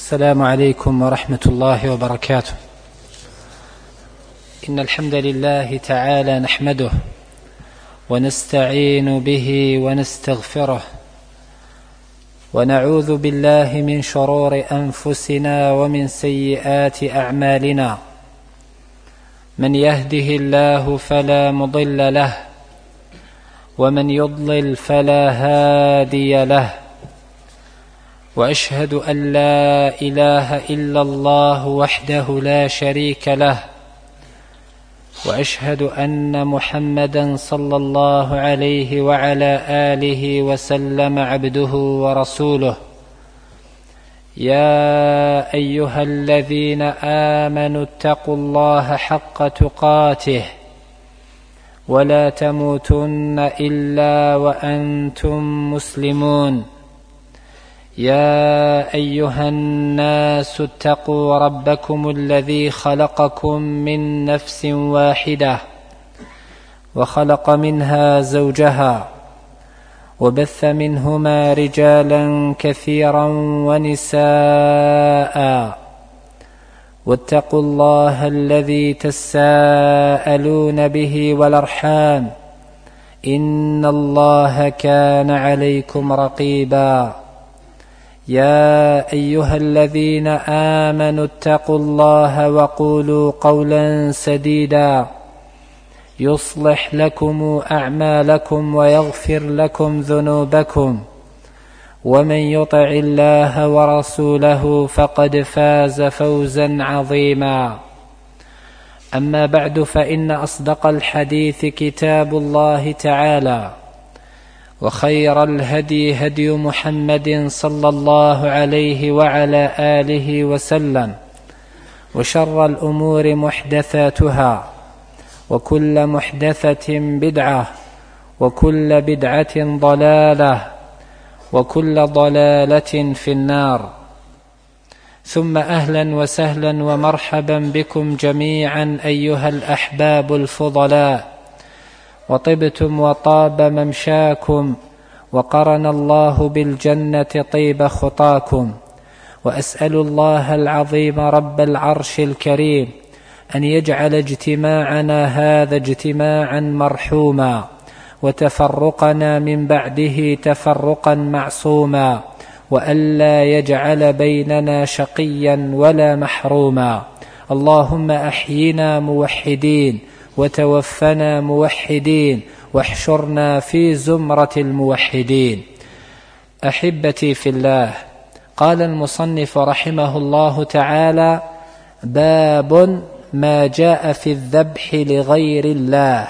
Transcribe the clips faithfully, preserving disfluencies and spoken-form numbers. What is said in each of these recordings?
السلام عليكم ورحمة الله وبركاته. إن الحمد لله تعالى نحمده ونستعين به ونستغفره ونعوذ بالله من شرور أنفسنا ومن سيئات أعمالنا. من يهده الله فلا مضل له ومن يضلل فلا هادي له، وأشهد أن لا إله إلا الله وحده لا شريك له، وأشهد أن محمدا صلى الله عليه وعلى آله وسلم عبده ورسوله. يا أيها الذين آمنوا اتقوا الله حق تقاته ولا تموتن إلا وأنتم مسلمون. يا أيها الناس اتقوا ربكم الذي خلقكم من نفس واحدة وخلق منها زوجها وبث منهما رجالا كثيرا ونساء، واتقوا الله الذي تساءلون به والأرحام إن الله كان عليكم رقيبا. يا أيها الذين آمنوا اتقوا الله وقولوا قولا سديدا يصلح لكم أعمالكم ويغفر لكم ذنوبكم، ومن يطع الله ورسوله فقد فاز فوزا عظيما. أما بعد، فإن أصدق الحديث كتاب الله تعالى، وخير الهدي هدي محمد صلى الله عليه وعلى آله وسلم، وشر الأمور محدثاتها، وكل محدثة بدعة، وكل بدعة ضلالة، وكل ضلالة في النار. ثم أهلا وسهلا ومرحبا بكم جميعا أيها الأحباب الفضلاء، وطبتم وطاب ممشاكم، وقرن الله بالجنة طيب خطاكم. وأسأل الله العظيم رب العرش الكريم أن يجعل اجتماعنا هذا اجتماعا مرحوما، وتفرقنا من بعده تفرقا معصوما، وألا يجعل بيننا شقيا ولا محروما. اللهم أحينا موحدين، وتوفنا موحدين، واحشرنا في زمرة الموحدين. أحبتي في الله، قال المصنف رحمه الله تعالى: باب ما جاء في الذبح لغير الله.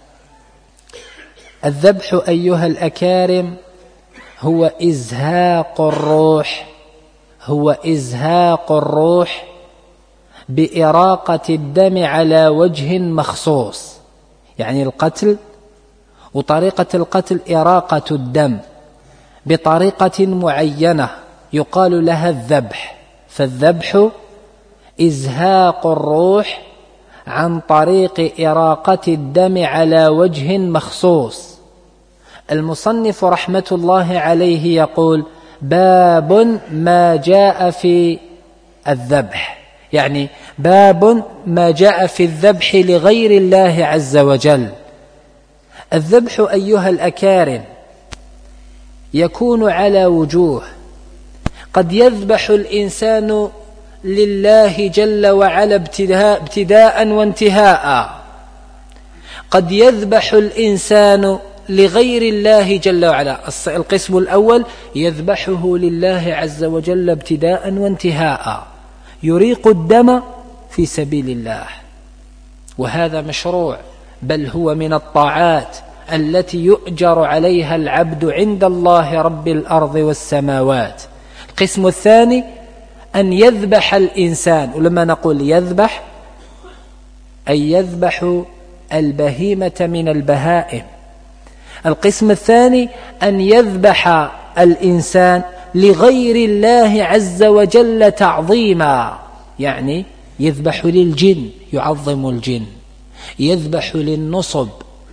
الذبح أيها الأكارم هو إزهاق الروح هو إزهاق الروح بإراقة الدم على وجه مخصوص. يعني القتل، وطريقة القتل إراقة الدم بطريقة معينة يقال لها الذبح. فالذبح إزهاق الروح عن طريق إراقة الدم على وجه مخصوص. المصنف رحمة الله عليه يقول: باب ما جاء في الذبح، يعني باب ما جاء في الذبح لغير الله عز وجل. الذبح أيها الأكارم يكون على وجوه. قد يذبح الإنسان لله جل وعلا ابتداء, ابتداء وانتهاء. قد يذبح الإنسان لغير الله جل وعلا. القسم الأول يذبحه لله عز وجل ابتداء وانتهاء، يريق الدم في سبيل الله، وهذا مشروع، بل هو من الطاعات التي يؤجر عليها العبد عند الله رب الأرض والسماوات. القسم الثاني أن يذبح الإنسان، ولما نقول يذبح أي يذبح البهيمة من البهائم. القسم الثاني أن يذبح الإنسان لغير الله عز وجل تعظيما، يعني يذبح للجن يعظم الجن، يذبح للنصب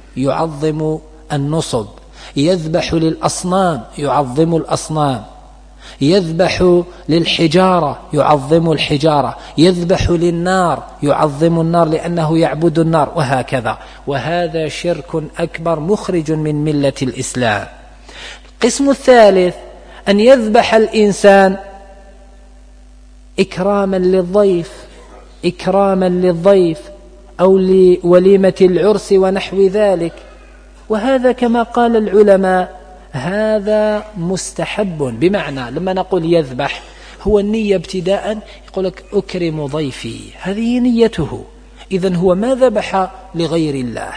يعظم النصب، يذبح للأصنام يعظم الأصنام. يذبح للحجارة يعظم الحجارة، يذبح للنار يعظم النار لأنه يعبد النار، وهكذا. وهذا شرك أكبر مخرج من ملة الإسلام. القسم الثالث أن يذبح الإنسان إكراما للضيف، إكراما للضيف أو لوليمة العرس ونحو ذلك، وهذا كما قال العلماء هذا مستحب. بمعنى لما نقول يذبح هو النية ابتداء، يقول لك أكرم ضيفي، هذه نيته، إذن هو ما ذبح لغير الله.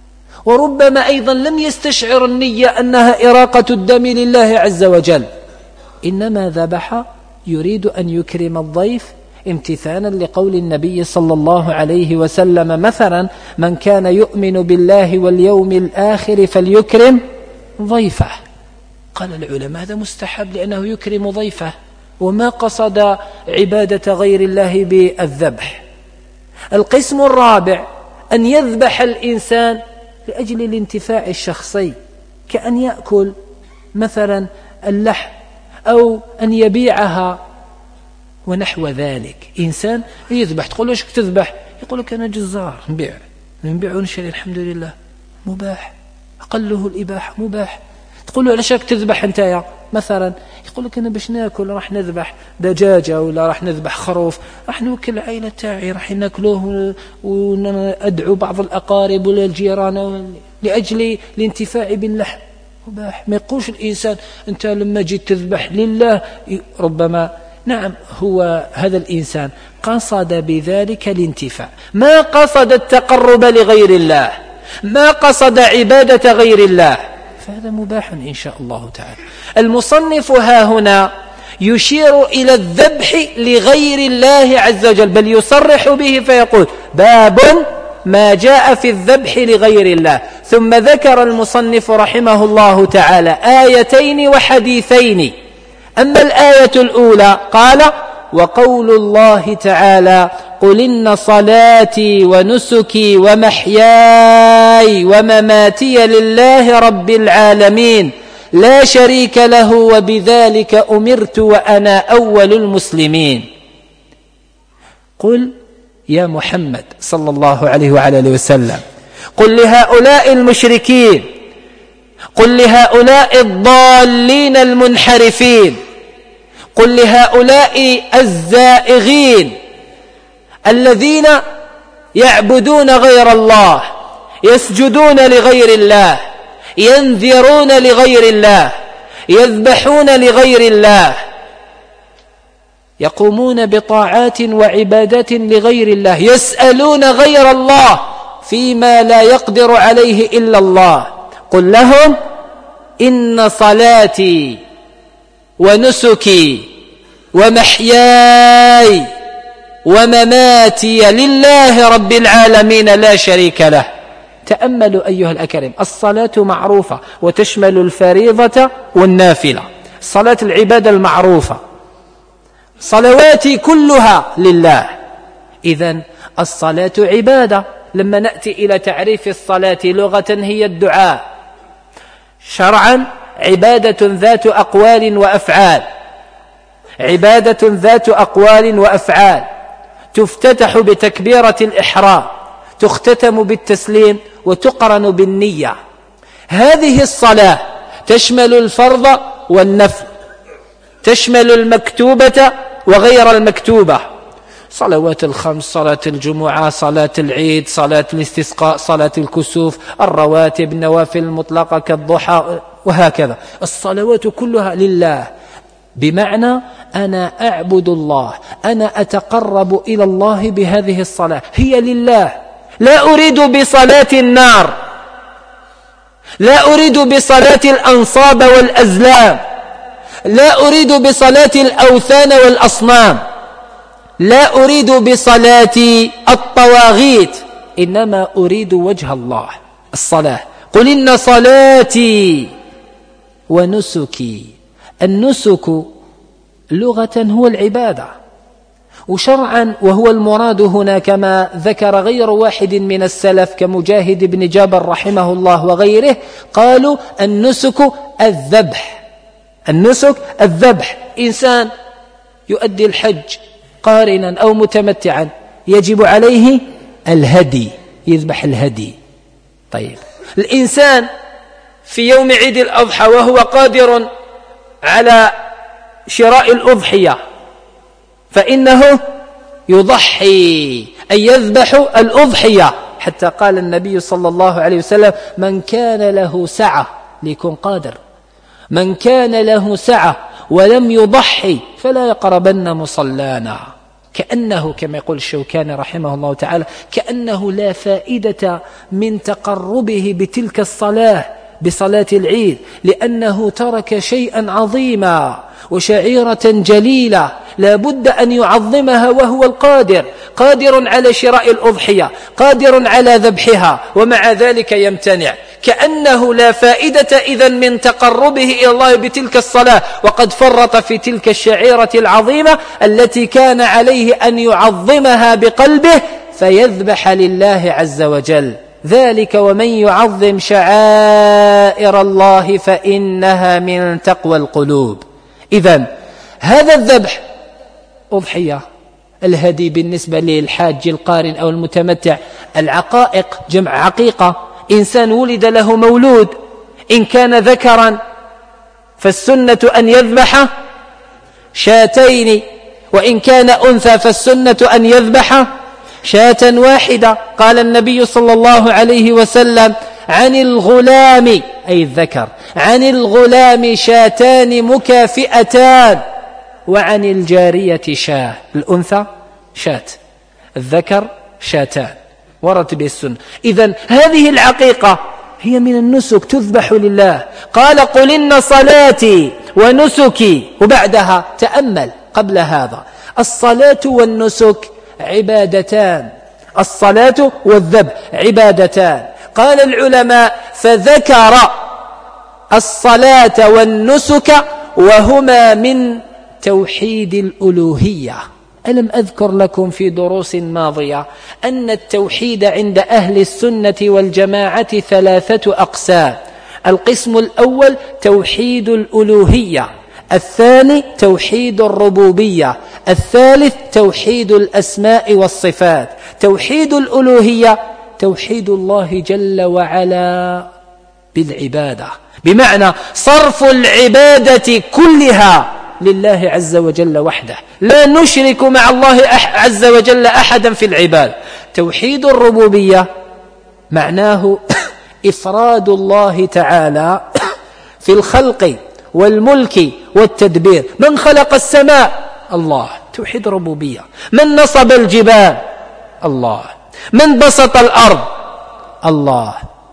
وربما أيضا لم يستشعر النية أنها إراقة الدم لله عز وجل، إنما ذبح يريد أن يكرم الضيف امتثالا لقول النبي صلى الله عليه وسلم مثلا: من كان يؤمن بالله واليوم الآخر فليكرم ضيفه. قال العلماء هذا مستحب لأنه يكرم ضيفه، وما قصد عبادة غير الله بالذبح. القسم الرابع أن يذبح الإنسان لأجل الانتفاع الشخصي، كأن يأكل مثلا اللحم أو أن يبيعها ونحو ذلك. إنسان يذبح، تقول له ايش تذبح؟ يقول لك أنا جزار، نبيع نبيع ونشري، الحمد لله مباح، أقله الإباحة مباح. تقول له علاش راك تذبح أنت يا مثلا؟ يقول لك أنا باش ناكل، راح نذبح دجاجة ولا راح نذبح خروف، راح نوكل العائلة تاعي، راح ناكلوه وندعو بعض الأقارب ولا الجيران لأجل الانتفاع باللحم، مباح. ما يقولش الإنسان أنت لما جيت تذبح لله، ربما نعم هو هذا الإنسان قصد بذلك الانتفاع، ما قصد التقرب لغير الله، ما قصد عبادة غير الله، فهذا مباح إن شاء الله تعالى. المصنف ها هنا يشير إلى الذبح لغير الله عز وجل، بل يصرح به فيقول: باب ما جاء في الذبح لغير الله. ثم ذكر المصنف رحمه الله تعالى آيتين وحديثين. أما الآية الأولى قال: وقول الله تعالى: قل إن صلاتي ونسكي ومحياي ومماتي لله رب العالمين لا شريك له وبذلك أمرت وأنا أول المسلمين. قل يا محمد صلى الله عليه وعلى آله وسلم، قل لهؤلاء المشركين، قل لهؤلاء الضالين المنحرفين، قل لهؤلاء الزائغين الذين يعبدون غير الله، يسجدون لغير الله، ينذرون لغير الله، يذبحون لغير الله، يقومون بطاعات وعبادات لغير الله، يسألون غير الله فيما لا يقدر عليه إلا الله. قل لهم: إن صلاتي ونسكي ومحياي ومماتي لله رب العالمين لا شريك له. تأملوا أيها الأكارم، الصلاة معروفة وتشمل الفريضة والنافلة. الصلاة العبادة المعروفة، صلواتي كلها لله، إذن الصلاة عبادة. لما نأتي إلى تعريف الصلاة لغة هي الدعاء، شرعا عبادة ذات أقوال وأفعال، عبادة ذات أقوال وأفعال، تفتتح بتكبيرة الإحرام، تختتم بالتسليم، وتقرن بالنية. هذه الصلاة تشمل الفرض والنفل، تشمل المكتوبة وغير المكتوبة، صلوات الخمس، صلاة الجمعة، صلاة العيد، صلاة الاستسقاء، صلاة الكسوف، الرواتب، النوافل المطلقة كالضحى، وهكذا. الصلوات كلها لله، بمعنى أنا أعبد الله، أنا أتقرب إلى الله بهذه الصلاة، هي لله. لا أريد بصلاة النار، لا أريد بصلاة الأنصاب والأزلام، لا أريد بصلاة الأوثان والأصنام، لا أريد بصلاة الطواغيت، إنما أريد وجه الله. الصلاة، قل إن صلاتي ونسكي. النسك لغة هو العبادة، وشرعا وهو المراد هنا كما ذكر غير واحد من السلف كمجاهد بن جابر رحمه الله وغيره، قالوا النسك الذبح، النسك الذبح، إنسان يؤدي الحج قارنا أو متمتعا يجب عليه الهدي، يذبح الهدي. طيب الإنسان في يوم عيد الأضحى وهو قادر على شراء الأضحية فإنه يضحي أي يذبح الأضحية، حتى قال النبي صلى الله عليه وسلم: من كان له سعة، ليكون قادر، من كان له سعة ولم يضحي فلا يقربن مصلانا. كأنه كما يقول الشوكاني رحمه الله تعالى كأنه لا فائدة من تقربه بتلك الصلاة بصلاة العيد، لأنه ترك شيئا عظيما وشعيرة جليلة لا بد أن يعظمها وهو القادر، قادر على شراء الأضحية، قادر على ذبحها، ومع ذلك يمتنع. كأنه لا فائدة إذن من تقربه إلى الله بتلك الصلاة، وقد فرط في تلك الشعيرة العظيمة التي كان عليه أن يعظمها بقلبه فيذبح لله عز وجل. ذلك ومن يعظم شعائر الله فإنها من تقوى القلوب. إذن هذا الذبح أضحية، الهدي بالنسبة للحاج القارن أو المتمتع، العقائق جمع عقيقة، إنسان ولد له مولود، إن كان ذكرا فالسنة أن يذبح شاتين، وإن كان أنثى فالسنة أن يذبح شاة واحدة. قال النبي صلى الله عليه وسلم: عن الغلام أي الذكر، عن الغلام شاتان مكافئتان، وعن الجارية شاة، الأنثى شاة، الذكر شاتان، ورد به السنة. إذن هذه العقيقة هي من النسك تذبح لله. قال: قل إن صلاتي ونسكي، وبعدها تأمل قبل هذا: الصلاة والنسك عبادتان، الصلاة والذبح عبادتان. قال العلماء: فذكر الصلاة والنسك وهما من توحيد الألوهية. ألم أذكر لكم في دروس ماضية أن التوحيد عند أهل السنة والجماعة ثلاثة أقسام: القسم الأول توحيد الألوهية، الثاني توحيد الربوبية، الثالث توحيد الأسماء والصفات. توحيد الألوهية توحيد الله جل وعلا بالعبادة، بمعنى صرف العبادة كلها لله عز وجل وحده، لا نشرك مع الله عز وجل أحدا في العباد. توحيد الربوبية معناه إفراد الله تعالى في الخلق والملك والتدبير. من خلق السماء؟ الله، توحيد ربوبية. من نصب الجبال؟ الله. من بسط الأرض؟ الله.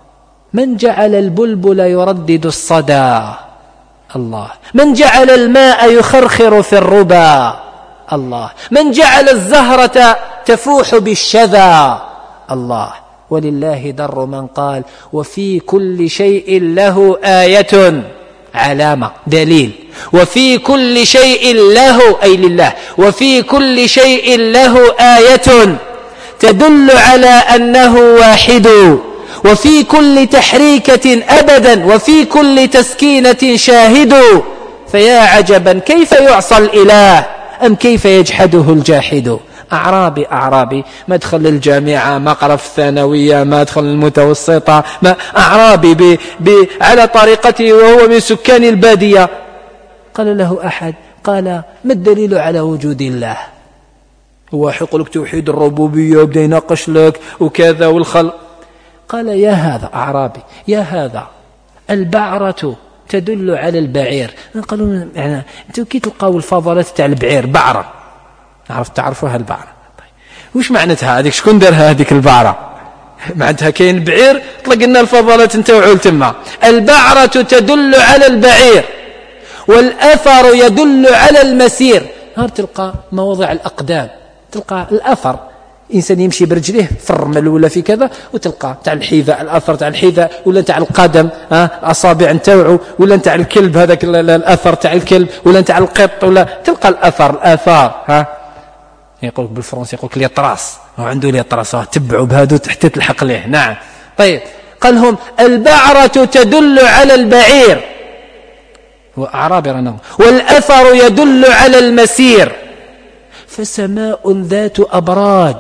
من جعل البلبل يردد الصدى؟ الله. من جعل الماء يخرخر في الربا؟ الله. من جعل الزهرة تفوح بالشذا؟ الله. ولله در من قال: وفي كل شيء له آية، علامة دليل، وفي كل شيء له أي لله، وفي كل شيء له آية تدل على أنه واحد، وفي كل تحريكة أبدا، وفي كل تسكينة شاهد. فيا عجبا كيف يعصى الإله أم كيف يجحده الجاحد. أعرابي أعرابي ما دخل الجامعة، ما قرأ في الثانوية، ما دخل المتوسطة، ما أعرابي ب... ب... على طريقته وهو من سكان البادية. قال له أحد، قال: ما الدليل على وجود الله؟ هو يقول لك توحيد الربوبية وبدأ يناقش لك وكذا والخلق. قال: يا هذا أعرابي، يا هذا البعرة تدل على البعير. قالوا: يعني أنتوا كي تلقاو الفضلات تاع البعير بعرة، عرف تعرفوها البعرة؟ طيب وش معناتها هذيك؟ شكون دارها هذيك البعرة؟ معناتها كاين بعير طلق لنا الفضلات انت وعول تما. البعرة تدل على البعير، والأثر يدل على المسير. هار تلقى مواضع الأقدام، تلقى الأثر، إنسان يمشي برجليه في الرمل ولا في كذا، وتلقى تاع الحذاء الأثر تاع الحذاء، ولا تاع القدم ها الأصابع نتاعو، ولا تاع الكلب هذاك الأثر تاع الكلب، ولا تاع القط، ولا تلقى الأثر الآثار. ها يقولك بالفرنسي يقولك لي طراس، هو عنده لي طراس تبعوا بهذا حتى تلحق ليه. نعم. طيب قال لهم: البعرة تدل على البعير، هو أعرابي رنا. والأثر يدل على المسير. فسماء ذات أبراج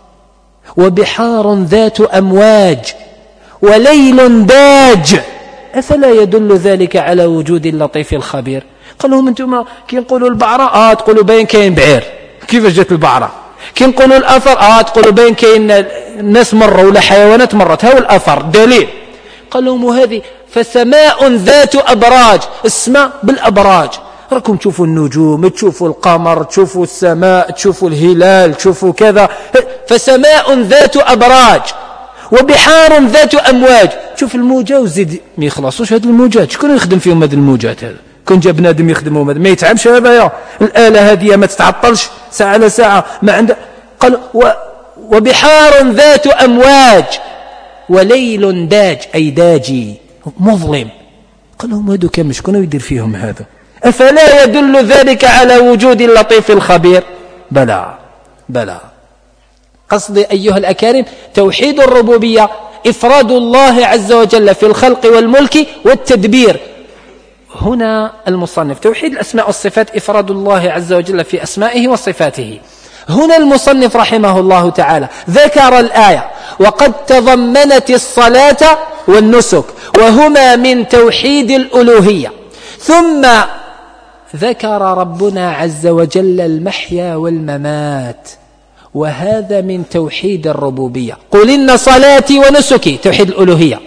وبحار ذات أمواج وليل داج، أفلا يدل ذلك على وجود اللطيف الخبير؟ قال لهم أنتم كي نقولوا البعرة آه تقولوا بين كاين بعير، كيف جات البعرة؟ كي نقولوا الأثر آه تقولوا بين كاين الناس مرة ولا حيوانات مرت، هاو الأثر دليل. قال لهم هذه فسماء ذات أبراج، السماء بالأبراج، راكم تشوفوا النجوم، تشوفوا القمر، تشوفوا السماء، تشوفوا الهلال، تشوفوا كذا. فسماء ذات أبراج وبحار ذات أمواج. شوف الموجة وزيد ما يخلصوش هذه الموجات، شكون يخدم فيهم هذه الموجات؟ هذا كون جاب بنادم يخدمهم هذا ما يتعبش هذا يا الآلة هذه ما تتعطلش ساعة على ساعة ما عنده. قال و وبحار ذات أمواج وليل داج أي داجي مظلم. قال لهم هذو كم شكون يدير فيهم هذا؟ أفلا يدل ذلك على وجود اللطيف الخبير؟ بلى بلى. قصدي أيها الأكارم توحيد الربوبية إفراد الله عز وجل في الخلق والملك والتدبير. هنا المصنف توحيد الأسماء والصفات إفراد الله عز وجل في أسمائه وصفاته. هنا المصنف رحمه الله تعالى ذكر الآية وقد تضمنت الصلاة والنسك وهما من توحيد الألوهية، ثم ذكر ربنا عز وجل المحيا والممات وهذا من توحيد الربوبية. قل إن صلاتي ونسكي توحيد الألوهية،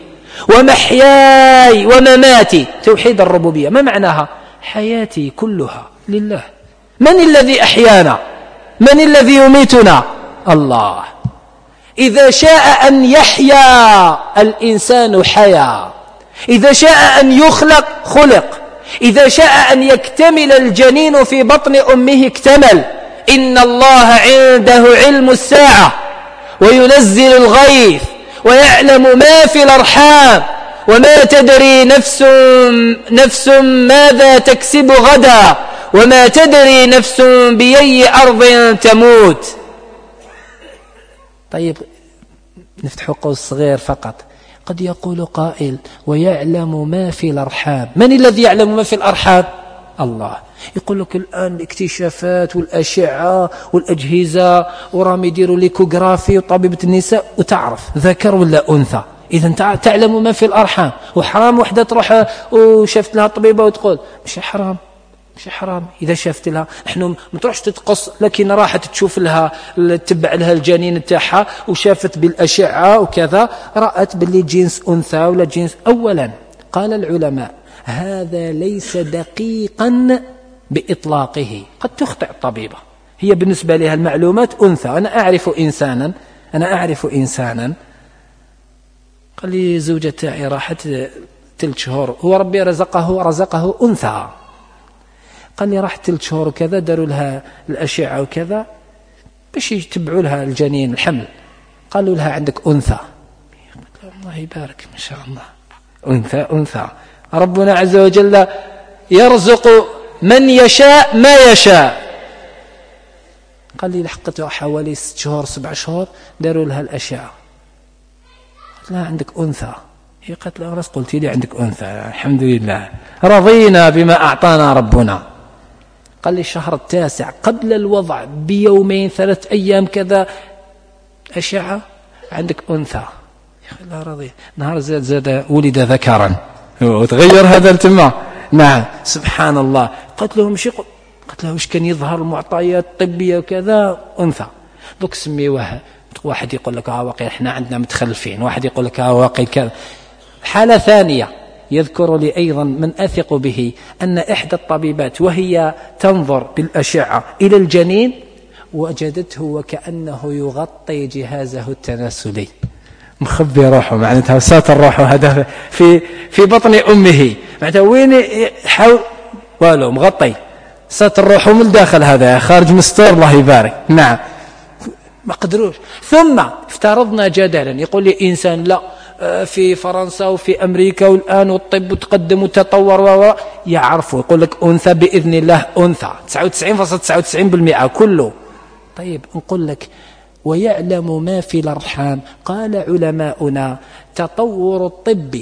ومحياي ومماتي توحيد الربوبية. ما معناها؟ حياتي كلها لله. من الذي أحيانا؟ من الذي يميتنا؟ الله. إذا شاء أن يحيا الإنسان حيا، إذا شاء أن يخلق خلق، إذا شاء أن يكتمل الجنين في بطن أمه اكتمل. إن الله عنده علم الساعة وينزل الغيث ويعلم ما في الأرحام وما تدري نفس نفس ماذا تكسب غدا وما تدري نفس بأي أرض تموت. طيب نفتح قوس صغير فقط. قد يقول قائل ويعلم ما في الأرحام. من الذي يعلم ما في الأرحام؟ الله. يقول لك الآن الاكتشافات والأشعة والأجهزة ورام يديروا ليكوغرافي وطبيبة النساء وتعرف ذكر ولا أنثى، إذا تعلم ما في الأرحام. وحرام وحدة تروح وشافت لها طبيبة وتقول مش حرام مش حرام إذا شافت لها. نحن ما تروحش تتقص، لكن راحت تشوف لها تتبع لها الجنين تاعها وشافت بالأشعة وكذا رأت باللي جنس أنثى ولا جنس. أولا قال العلماء هذا ليس دقيقا بإطلاقه، قد تخطئ الطبيبة، هي بالنسبة لها المعلومات أنثى. أنا أعرف إنسانا أنا أعرف إنسانا قال لي زوجة تاعي راحت ثلاث شهور، هو ربي رزقه رزقه أنثى، قال لي راحت ثلاث شهور وكذا داروا لها الأشعة وكذا باش يتبعوا لها الجنين الحمل، قالوا لها عندك أنثى. الله يبارك ما شاء الله، أنثى أنثى. ربنا عز وجل يرزق من يشاء ما يشاء. قال لي لحقتها حوالي ست شهور سبع شهور داروا لها الأشعة، قلت لها عندك أنثى. هي قالت لها راس قلت لي عندك أنثى، الحمد لله رضينا بما أعطانا ربنا. قال لي الشهر التاسع قبل الوضع بيومين ثلاث أيام كذا أشعة عندك أنثى. لا رضي. نهار زاد زاد ولد ذكرا وتغير هذا التما. نعم سبحان الله. قلت له مش قلت له وش كان يظهر المعطيات الطبية وكذا أنثى. دوك سميوها، واحد يقول لك ها واقع احنا عندنا متخلفين، واحد يقول لك ها واقع كذا. حالة ثانية يذكر لي أيضا من أثق به أن إحدى الطبيبات وهي تنظر بالأشعة إلى الجنين وجدته وكأنه يغطي جهازه التناسلي، مخبي روحه معناتها ساتر روحه هذا في في بطن أمه، معناتها وين حاول والو مغطي ساتر روحه من الداخل، هذا خارج مستور الله يبارك. نعم ما قدروش. ثم افترضنا جدلا يقول لي إنسان لا في فرنسا وفي أمريكا والآن والطب تقدم وتطور و يعرفوا يقول لك أنثى بإذن الله أنثى تسعة وتسعين فاصلة تسعة وتسعين بالمئة كله. طيب نقول لك ويعلم ما في الأرحام. قال علماؤنا: تطور الطب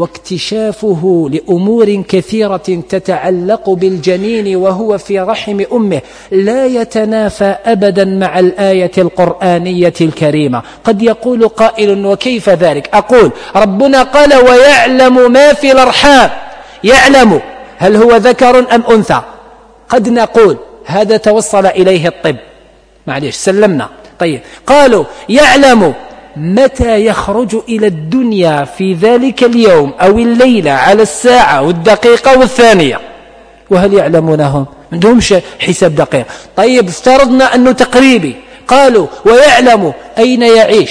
واكتشافه لأمور كثيرة تتعلق بالجنين وهو في رحم أمه لا يتنافى أبدا مع الآية القرآنية الكريمة. قد يقول قائل: وكيف ذلك؟ أقول: ربنا قال: ويعلم ما في الأرحام. يعلم هل هو ذكر أم أنثى؟ قد نقول هذا توصل إليه الطب، معليش سلمنا. طيب، قالوا يعلم متى يخرج إلى الدنيا في ذلك اليوم أو الليلة على الساعة والدقيقة والثانية، وهل يعلمونهم؟ عندهمش حساب دقيق. طيب، افترضنا أنه تقريبي. قالوا ويعلم أين يعيش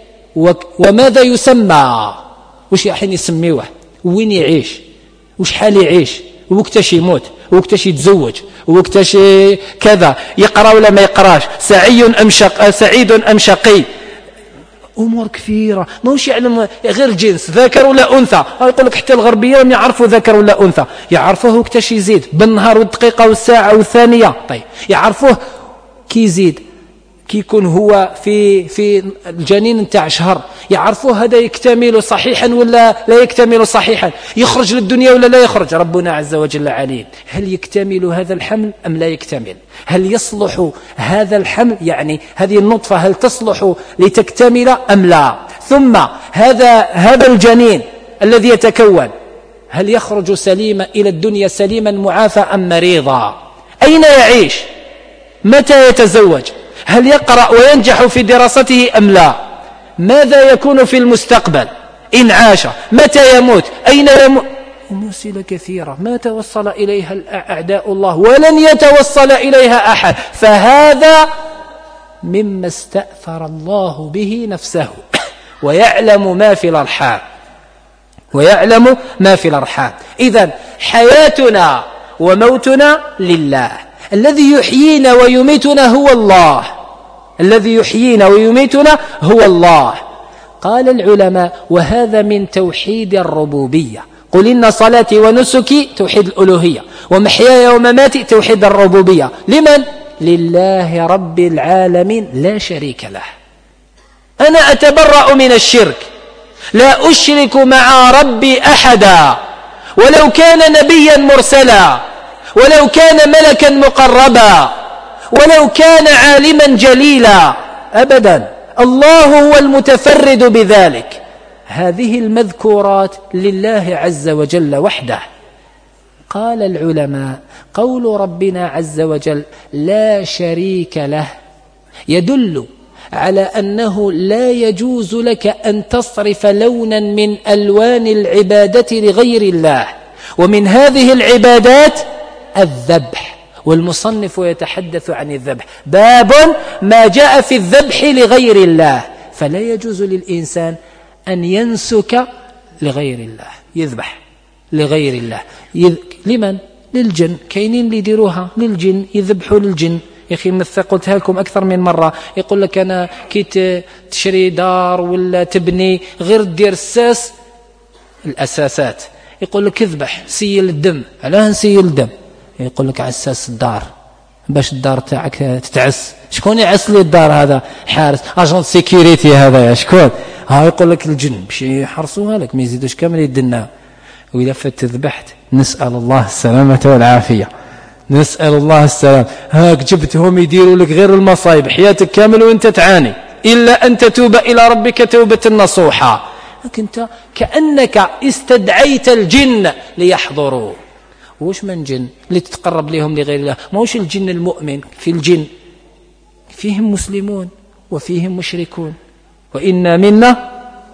وماذا يسمى، وش يحين يسميوه، وين يعيش، وش حال يعيش، ووقتاش يموت، ووقتاش يتزوج، ووقتاش كذا، يقرأ ولا ما يقراش، سعي أم شق... سعيد أم شقي. أمور كثيرة ماهوش يعلم غير جنس ذكر ولا أنثى. يقول لك حتى الغربيين يعرفوا ذكر ولا أنثى، يعرفوه وقتاش يزيد بالنهار والدقيقة والساعة والثانية. طيب، يعرفوه كي يزيد، كي يكون هو في في الجنين نتاع شهر، يعرفوه هذا يكتمل صحيحا ولا لا يكتمل صحيحا، يخرج للدنيا ولا لا يخرج. ربنا عز وجل عليم. هل يكتمل هذا الحمل أم لا يكتمل؟ هل يصلح هذا الحمل، يعني هذه النطفة هل تصلح لتكتمل أم لا؟ ثم هذا هذا الجنين الذي يتكون هل يخرج سليما إلى الدنيا سليما معافى أم مريضا؟ أين يعيش؟ متى يتزوج؟ هل يقرأ وينجح في دراسته أم لا؟ ماذا يكون في المستقبل إن عاش؟ متى يموت؟ أين يموت؟ أمثلة كثيرة ما توصل إليها أعداء الله ولن يتوصل إليها أحد. فهذا مما استأثر الله به نفسه. ويعلم ما في الأرحام، ويعلم ما في الأرحام. إذن حياتنا وموتنا لله. الذي يحيينا ويميتنا هو الله، الذي يحيينا ويميتنا هو الله. قال العلماء: وهذا من توحيد الربوبية. قل إن صلاتي ونسكي توحيد الألوهية، ومحياي ومماتي توحيد الربوبية. لمن؟ لله رب العالمين لا شريك له. أنا أتبرأ من الشرك، لا أشرك مع ربي أحدا، ولو كان نبيا مرسلا، ولو كان ملكا مقربا، ولو كان عالما جليلا، أبدا. الله هو المتفرد بذلك. هذه المذكورات لله عز وجل وحده. قال العلماء: قول ربنا عز وجل لا شريك له يدل على أنه لا يجوز لك أن تصرف لونا من ألوان العبادة لغير الله، ومن هذه العبادات الذبح. والمصنف يتحدث عن الذبح، باب ما جاء في الذبح لغير الله. فلا يجوز للإنسان أن ينسك لغير الله، يذبح لغير الله. يذ... لمن؟ للجن. كاينين اللي يديروها للجن، يذبحوا للجن. يا أخي مثل قلتها لكم أكثر من مرة، يقول لك أنا كي تشري دار ولا تبني غير دير الساس الأساسات، يقول لك اذبح سيل الدم. علاه نسيل الدم؟ يقول لك عساس الدار باش الدار تاعك تتعس. شكون يعس لي الدار؟ هذا حارس، اجون سيكوريتي هذا. شكون؟ ها يقول لك الجن باش يحرسوها لك، ما يزيدوش كامل يدنا. وإذا فت ذبحت نسأل الله السلامة والعافية، نسأل الله السلام. هاك جبتهم يديروا لك غير المصايب حياتك كامل وانت تعاني، إلا أن تتوب إلى ربك توبة نصوحا. أنت كأنك استدعيت الجن ليحضروا. وش من جن اللي تتقرب لهم لغير الله؟ ما هوش الجن المؤمن، في الجن فيهم مسلمون وفيهم مشركون، وإنا منا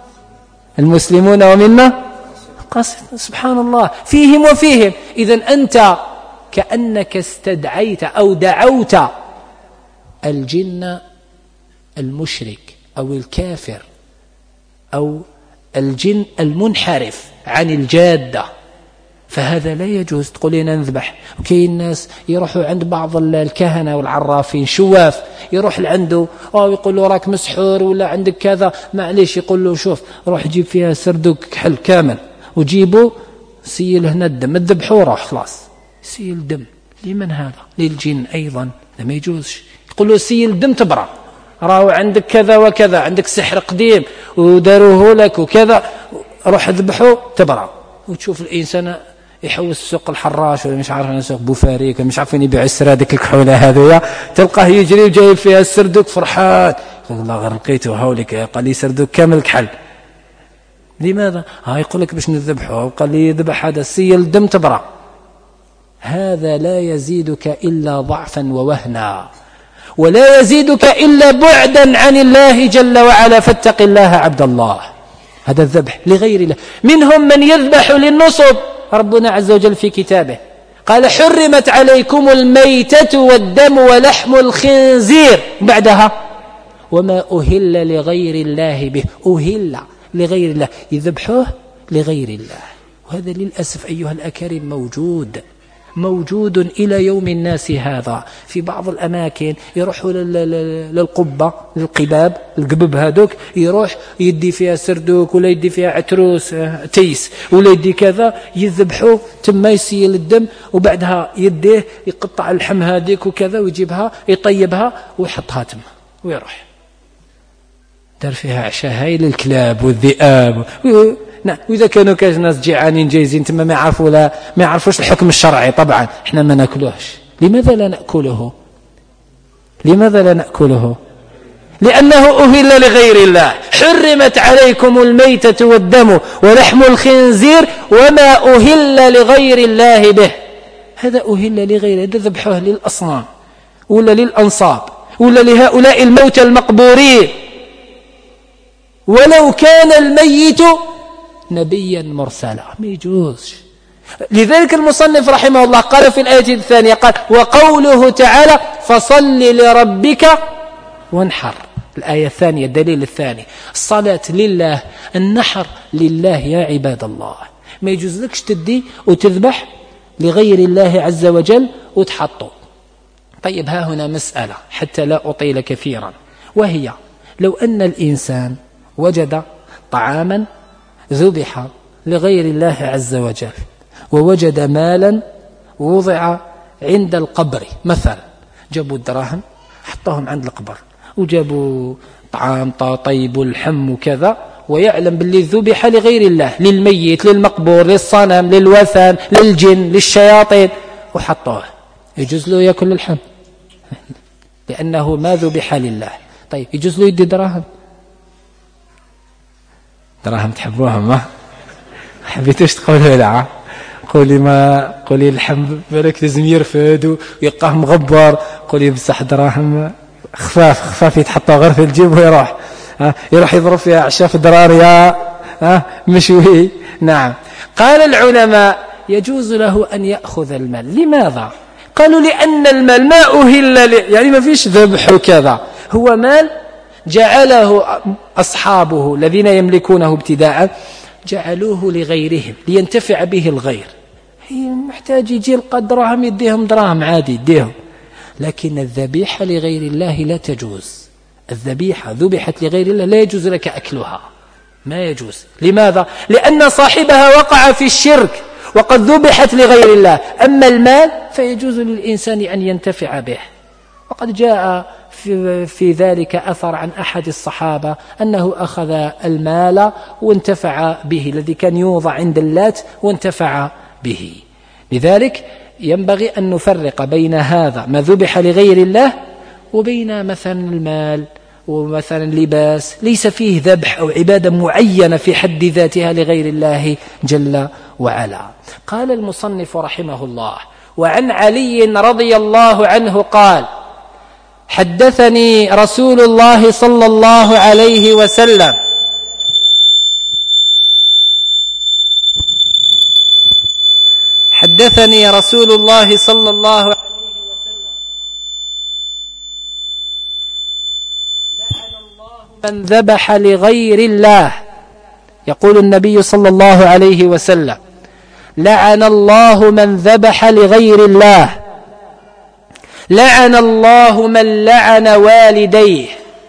المسلمون ومنا قاسط. سبحان الله، فيهم وفيهم. إذن أنت كأنك استدعيت أو دعوت الجن المشرك أو الكافر أو الجن المنحرف عن الجادة. فهذا لا يجوز. تقول لنا نذبح. وكاين الناس يروحوا عند بعض الكهنة والعرافين شواف، يروح لعنده أو يقول له راك مسحور ولا عندك كذا، معليش يقول له شوف روح جيب فيها سردوك كحل كامل وجيبوا سيل هنا الدم، الذبح وروح خلاص. سيل الدم لمن هذا؟ للجن أيضا، ما يجوزش. يقول له سيل الدم تبرأ، راهو عندك كذا وكذا، عندك سحر قديم وداروه لك وكذا، روح اذبحه تبرع. وتشوف الإنسان يحوس سوق الحراش ولا مش عارف سوق بوفاريك مش عارفين يبيع السرادك الكحولة هذه، تلقاه يجري وجايب فيها السردوك فرحان، يقول الله غير لقيته هاولك قال لي سردوك كامل كحل. لماذا؟ ها يقول لك باش نذبحه، وقال لي يذبح هذا السيل الدم تبرع. هذا لا يزيدك إلا ضعفا ووهنا، ولا يزيدك إلا بعدا عن الله جل وعلا. فاتق الله عبد الله. هذا الذبح لغير الله. منهم من يذبح للنصب. ربنا عز وجل في كتابه قال حرمت عليكم الميتة والدم ولحم الخنزير، بعدها وما أهل لغير الله به. أهل لغير الله، يذبحوه لغير الله. وهذا للأسف أيها الأكارم موجود موجود إلى يوم الناس هذا. في بعض الأماكن يروحوا للقبة للقباب القبب هذوك، يروح يدي فيها سردوك ولا يدي فيها عتروس تيس ولا يدي كذا، يذبحوا تما يسيل الدم، وبعدها يديه يقطع اللحم هذيك وكذا ويجيبها يطيبها ويحطها تما ويروح دار فيها عشاء هاي للكلاب والذئاب. نعم. وإذا كانوا كاش ناس جيعانين جايزين تما ما يعرفوا لا ما يعرفوش الحكم الشرعي، طبعا احنا ما ناكلوهش. لماذا لا نأكله؟ لماذا لا نأكله؟ لأنه أهل لغير الله. حرمت عليكم الميتة والدم ولحم الخنزير وما أهل لغير الله به. هذا أهل لغير، هذا ذبحوه للأصنام ولا للأنصاب ولا لهؤلاء الموتى المقبورين، ولو كان الميت نبيا مرسلا ما يجوزش. لذلك المصنف رحمه الله قال في الآية الثانية قال وقوله تعالى فصل لربك وانحر. الآية الثانية الدليل الثاني الصلاة لله، النحر لله يا عباد الله. ما يجوز لكش تدي وتذبح لغير الله عز وجل وتحطه. طيب ها هنا مسألة حتى لا أطيل كثيرا، وهي لو أن الإنسان وجد طعاما ذبح لغير الله عز وجل، ووجد مالا ووضع عند القبر مثلا، جابوا الدراهم حطوهم عند القبر، وجابوا طعام طيب والحم وكذا، ويعلم باللي ذبح لغير الله، للميت للمقبور للصنم للوثن للجن للشياطين، وحطوه، يجوز له يأكل الحم لأنه ما ذبح لله. طيب يجوز له يدي دراهم؟ دراهم تحبوها ما حبيتوش تقولوا لا، قولي ما قولي الحم بالك لازم يرفد ويبقى مغبر، قولي بصح دراهم خفاف خفاف يتحطوا غير في الجيب ويروح ها يروح يضرب فيها عشاف دراريا ها مشوي. نعم. قال العلماء يجوز له أن يأخذ المال. لماذا؟ قالوا لأن المال ما أهل يعني ما فيش ذبح وكذا، هو مال جعله أصحابه الذين يملكونه ابتداء جعلوه لغيرهم لينتفع به الغير. هي محتاج يجي يلقى دراهم يديهم دراهم عادي يديهم، لكن الذبيحة لغير الله لا تجوز. الذبيحة ذبحت لغير الله لا يجوز لك أكلها، ما يجوز. لماذا؟ لأن صاحبها وقع في الشرك وقد ذبحت لغير الله. أما المال فيجوز للإنسان أن ينتفع به، وقد جاء في, في ذلك أثر عن أحد الصحابة أنه أخذ المال وانتفع به الذي كان يوضع عند اللات وانتفع به. لذلك ينبغي أن نفرق بين هذا ما ذبح لغير الله وبين مثلا المال ومثلا لباس ليس فيه ذبح أو عبادة معينة في حد ذاتها لغير الله جل وعلا. قال المصنف رحمه الله وعن علي رضي الله عنه قال حدثني رسول الله صلى الله عليه وسلم حدثني رسول الله صلى الله عليه وسلم لعن الله من ذبح لغير الله. يقول النبي صلى الله عليه وسلم لعن الله من ذبح لغير الله، لعن الله من لعن والديه،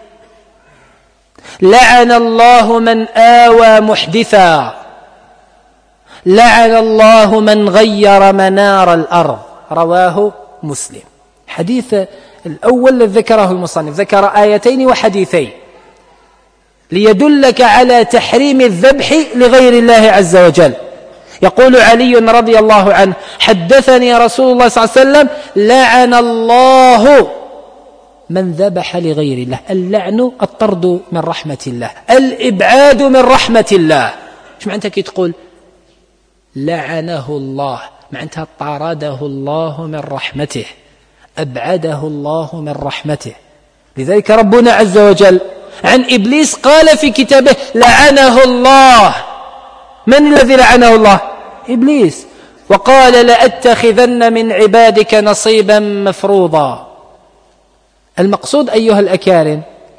لعن الله من آوى محدثا، لعن الله من غير منار الأرض. رواه مسلم. حديث الأول الذي ذكره المصنف ذكر آيتين وحديثين ليدلك على تحريم الذبح لغير الله عز وجل. يقول علي رضي الله عنه: حدثني رسول الله صلى الله عليه وسلم: لعن الله من ذبح لغير الله. اللعن الطرد من رحمة الله، الإبعاد من رحمة الله. ايش معناتها كي تقول لعنه الله؟ معناتها طرده الله من رحمته، أبعده الله من رحمته. لذلك ربنا عز وجل عن إبليس قال في كتابه: لعنه الله. من الذي لعنه الله؟ إبليس. وقال: لأتخذن من عبادك نصيبا مفروضا. المقصود أيها الأكارم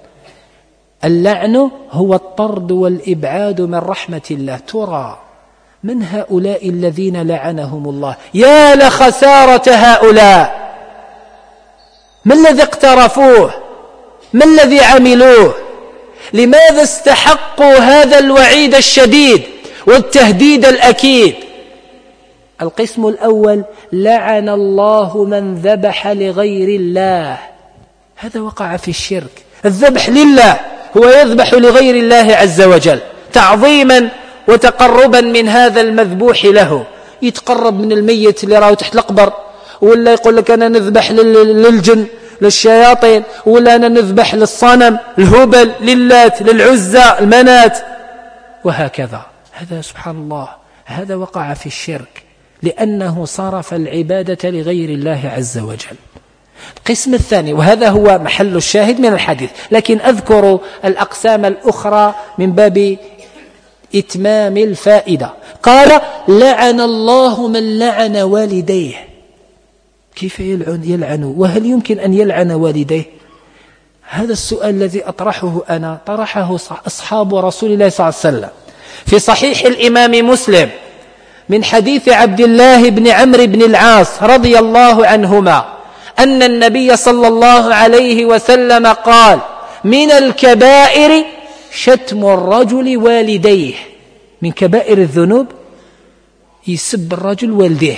اللعن هو الطرد والإبعاد من رحمة الله. ترى من هؤلاء الذين لعنهم الله؟ يا لخسارة هؤلاء! ما الذي اقترفوه؟ ما الذي عملوه؟ لماذا استحقوا هذا الوعيد الشديد والتهديد الأكيد؟ القسم الأول: لعن الله من ذبح لغير الله. هذا وقع في الشرك. الذبح لله، هو يذبح لغير الله عز وجل تعظيما وتقربا من هذا المذبوح له. يتقرب من الميت اللي راه تحت القبر، ولا يقول لك أنا نذبح للجن للشياطين، ولا أنا نذبح للصنم الهبل للات للعزى المنات، وهكذا. هذا سبحان الله هذا وقع في الشرك لأنه صرف العبادة لغير الله عز وجل. القسم الثاني، وهذا هو محل الشاهد من الحديث، لكن أذكر الأقسام الأخرى من باب إتمام الفائدة. قال: لعن الله من لعن والديه. كيف يلعن, يلعن وهل يمكن أن يلعن والديه؟ هذا السؤال الذي أطرحه أنا طرحه أصحاب رسول الله صلى الله عليه وسلم في صحيح الإمام مسلم من حديث عبد الله بن عمرو بن العاص رضي الله عنهما أن النبي صلى الله عليه وسلم قال: من الكبائر شتم الرجل والديه. من كبائر الذنوب يسب الرجل والديه.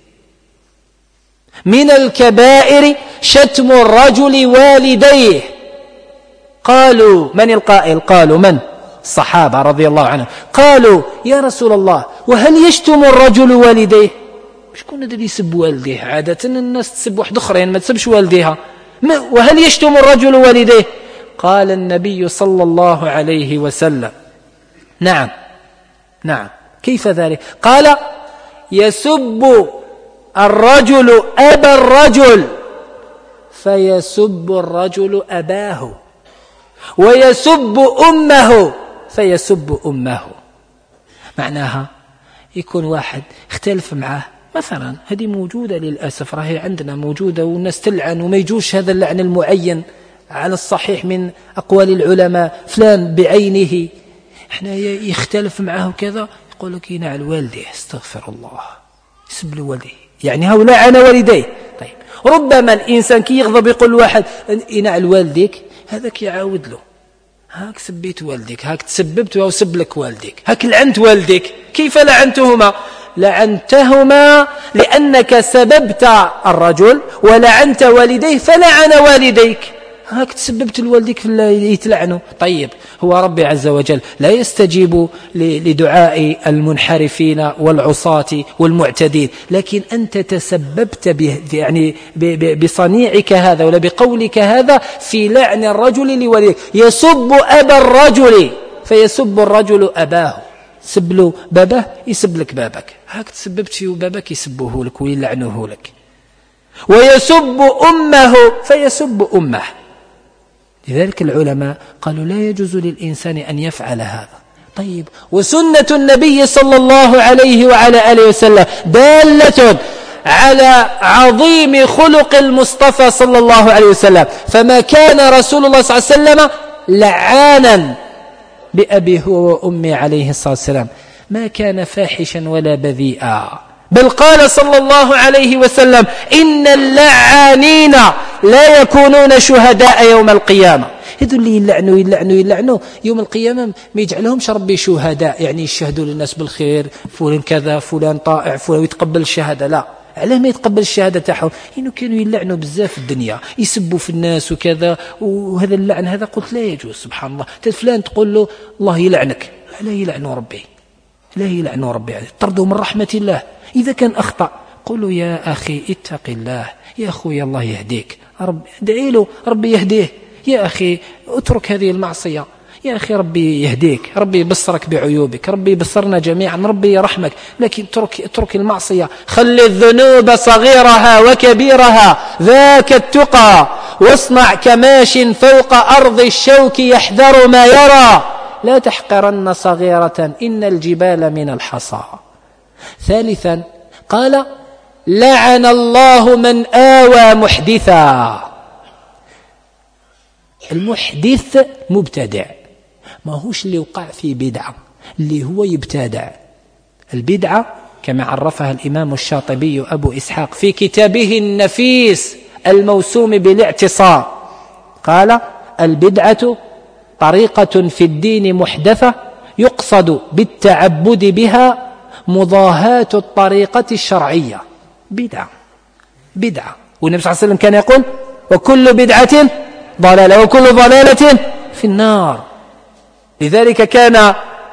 من الكبائر شتم الرجل والديه. قالوا: من القائل؟ قالوا: من؟ الصحابة رضي الله عنهم. قالوا: يا رسول الله، وهل يشتم الرجل والديه؟ شكون الذي يسب والديه؟ عادة الناس تسب واحد اخرين، ما تسبش والديها. وهل يشتم الرجل والديه؟ قال النبي صلى الله عليه وسلم: نعم نعم. كيف ذلك؟ قال: يسب الرجل أبا الرجل فيسب الرجل أباه، ويسب أمه فيسب أمه. معناها يكون واحد اختلف معه مثلا، هذه موجودة للأسف، راهي عندنا موجودة، والناس تلعن وما يجوش هذا اللعن المعين على الصحيح من أقوال العلماء، فلان بعينه احنا يختلف معه كذا، يقول لك ينعل والديه، استغفر الله، يسب له والديه، يعني هؤلاء لعن والديه. طيب ربما الإنسان كي يغضب يقول واحد ينعل والديك، هذاك يعاود له: هاك سبيت والديك، هاك تسببت وسب لك والديك، هاك لعنت والديك. كيف لعنتهما؟ لعنتهما لأنك سببت الرجل ولعنت والديه فلعن والديك، هاك تسببت لوالديك في اللي يتلعنوا. طيب هو ربي عز وجل لا يستجيب لدعاء المنحرفين والعصاة والمعتدين، لكن أنت تسببت به يعني بصنيعك هذا ولا بقولك هذا في لعن الرجل لوالديه. يسب أبا الرجل فيسب الرجل أباه، سب له بابه يسب لك بابك، هاك تسببت في بابك يسبوه لك ويلعنوه لك. ويسب أمه فيسب أمه. لذلك العلماء قالوا لا يجوز للإنسان أن يفعل هذا. طيب وسنة النبي صلى الله عليه وعلى آله وسلم دالة على عظيم خلق المصطفى صلى الله عليه وسلم، فما كان رسول الله صلى الله عليه وسلم لعانا بأبي هو وأمي عليه الصلاة والسلام، ما كان فاحشا ولا بذيئا، بل قال صلى الله عليه وسلم: إن اللعانين لا يكونون شهداء يوم القيامة. هذو اللي يلعنوا يلعنوا يلعنوا يوم القيامة ما يجعلهمش ربي شهداء، يعني يشهدوا للناس بالخير، فلان كذا فلان طائع فلان يتقبل الشهادة، لا، علاه ما يتقبل الشهادة تاعهم؟ إنه كانوا يلعنوا بزاف في الدنيا، يسبوا في الناس وكذا، وهذا اللعن هذا قلت لا يجوز. سبحان الله، فلان تقول له الله يلعنك، لا يلعنوا ربي، لا يلعنوا ربي، طردوا من رحمة الله. إذا كان أخطأ قولوا يا أخي اتق الله، يا أخوي الله يهديك، رب ادعي له ربي يهديه، يا أخي اترك هذه المعصية، يا أخي ربي يهديك، ربي يبصرك بعيوبك، ربي يبصرنا جميعا، ربي يرحمك. لكن اترك, اترك المعصية. خلي الذنوب صغيرها وكبيرها ذاك التقى، واصنع كماش فوق أرض الشوك يحذر ما يرى، لا تحقرن صغيرة إن الجبال من الحصى. ثالثا قال لعن الله من آوى محدثا. المحدث مبتدع، ما هوش اللي وقع في بدعة، اللي هو يبتدع. البدعة كما عرفها الإمام الشاطبي أبو إسحاق في كتابه النفيس الموسوم بالاعتصام، قال البدعة طريقة في الدين محدثة يقصد بالتعبد بها مضاهاة الطريقة الشرعية. بدعة بدعة، والنبي صلى الله عليه وسلم كان يقول وكل بدعة ضلالة وكل ضلالة في النار. لذلك كان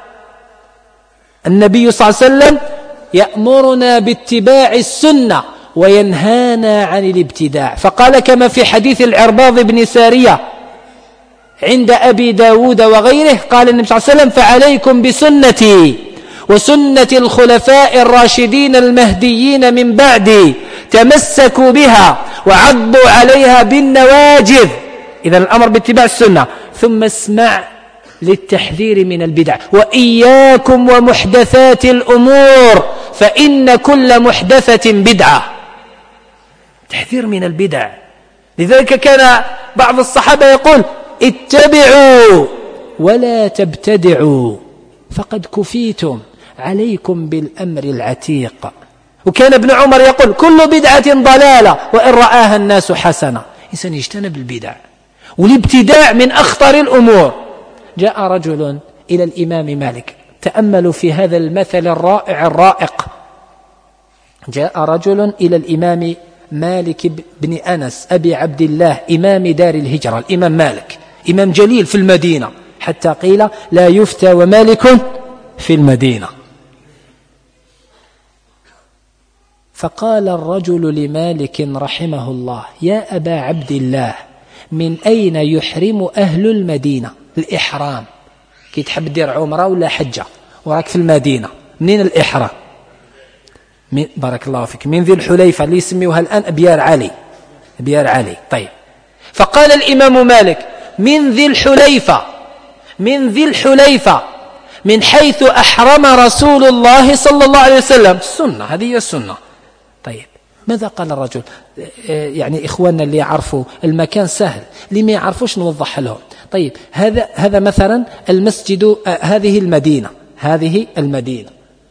النبي صلى الله عليه وسلم يأمرنا باتباع السنة وينهانا عن الابتداع، فقال كما في حديث العرباض بن سارية عند أبي داود وغيره، قال النبي صلى الله عليه وسلم فعليكم بسنتي وسنة الخلفاء الراشدين المهديين من بعدي تمسكوا بها وعضوا عليها بالنواجذ. إذن الأمر باتباع السنة. ثم اسمع للتحذير من البدع، وإياكم ومحدثات الأمور فإن كل محدثة بدعة. تحذير من البدع. لذلك كان بعض الصحابة يقول اتبعوا ولا تبتدعوا فقد كفيتم، عليكم بالأمر العتيق. وكان ابن عمر يقول كل بدعة ضلالة وإن رآها الناس حسنة. إنسان يجتنب البدع، والابتداع من أخطر الأمور. جاء رجل إلى الإمام مالك، تأملوا في هذا المثل الرائع الرائق. جاء رجل إلى الإمام مالك بن أنس أبي عبد الله إمام دار الهجرة، الإمام مالك إمام جليل في المدينة، حتى قيل لا يفتى ومالك في المدينة. فقال الرجل لمالك رحمه الله يا أبا عبد الله من أين يحرم أهل المدينة الإحرام؟ كي تحب دير عمرة ولا حجة وراك في المدينة، منين الإحرام؟ من بارك الله فيك من ذي الحليفة اللي يسميوها الآن أبيار علي، أبيار علي. طيب، فقال الإمام مالك من ذي الحليفة، من ذي الحليفة من حيث أحرم رسول الله صلى الله عليه وسلم. السنة هذه هي السنة. طيب، ماذا قال الرجل؟ يعني إخواننا اللي يعرفوا المكان سهل، اللي ما يعرفوش نوضح لهم. طيب، هذا هذا مثلا المسجد، هذه المدينة، هذه المدينة،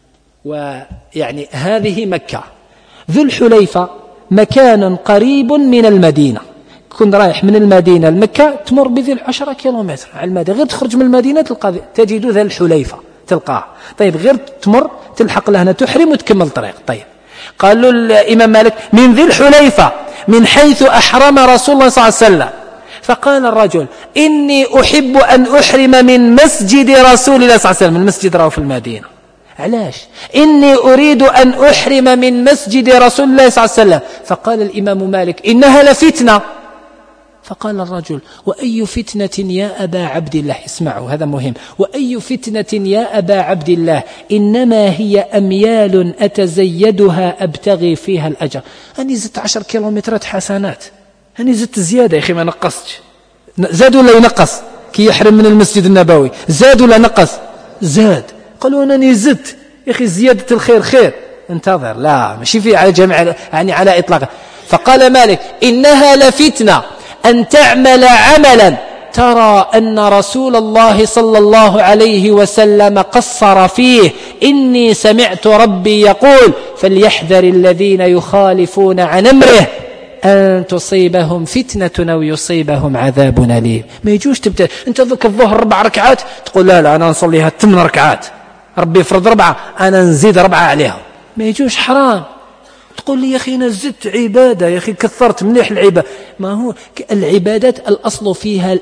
ويعني هذه مكة. ذو الحليفة مكان قريب من المدينة، كن رايح من المدينة لمكة تمر بذي عشرة كيلومتر على المدينة، غير تخرج من المدينة تلقى تجد ذا الحليفة تلقاه. طيب، غير تمر تلحق لهنا تحرم وتكمل طريق. طيب، قال له الإمام مالك من ذي الحليفة من حيث أحرم رسول الله صلى الله عليه وسلم. فقال الرجل إني أحب أن أحرم من مسجد رسول الله صلى الله عليه وسلم. المسجد راه في المدينة، علاش؟ إني أريد أن أحرم من مسجد رسول الله صلى الله عليه وسلم. فقال الإمام مالك إنها لفتنة. فقال الرجل وأي فتنة يا أبا عبد الله؟ اسمعوا هذا مهم. وأي فتنة يا أبا عبد الله؟ إنما هي أميال أتزيدها أبتغي فيها الأجر. أني زدت عشر كيلومترات حسنات، أني زدت زيادة يا أخي، ما نقصتش. زاد ولا ينقص؟ كي يحرم من المسجد النبوي زاد ولا نقص؟ زاد. قالوا أنني زدت يا أخي، زيادة الخير خير، انتظر. لا، ماشي في على جمع يعني على إطلاق. فقال مالك إنها لفتنة أن تعمل عملا ترى أن رسول الله صلى الله عليه وسلم قصر فيه. إني سمعت ربي يقول فليحذر الذين يخالفون عن أمره أن تصيبهم فتنة أو يصيبهم عذاب أليم. ما يجوش تبتدأ أنت ذوك الظهر ربع ركعات تقول لا لا أنا نصليها ثمان ركعات، ربي يفرض ربعة أنا نزيد ربعة عليها. ما يجوش، حرام. تقول لي يا أخي أنا زدت عبادة، يا أخي كثرت مليح العبادة. ما هو العبادات الأصل فيها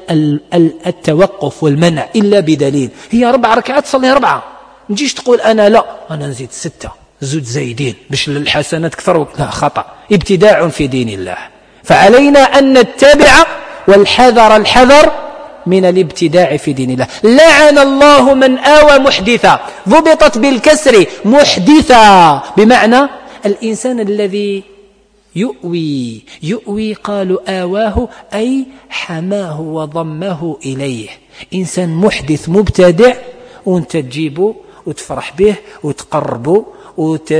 التوقف والمنع إلا بدليل. هي ربع ركعات صلي ربعة، نجيش تقول أنا لا أنا نزيد ستة زود زايدين باش الحسنات كثر، لا، خطأ، ابتداع في دين الله. فعلينا أن نتبع والحذر الحذر من الابتداع في دين الله. لعن الله من آوى محدثا، ضبطت بالكسر محدثا، بمعنى الإنسان الذي يؤوي يؤوي قالوا آواه أي حماه وضمه إليه. إنسان محدث مبتدع وانت تجيبه وتفرح به وتقربه وت...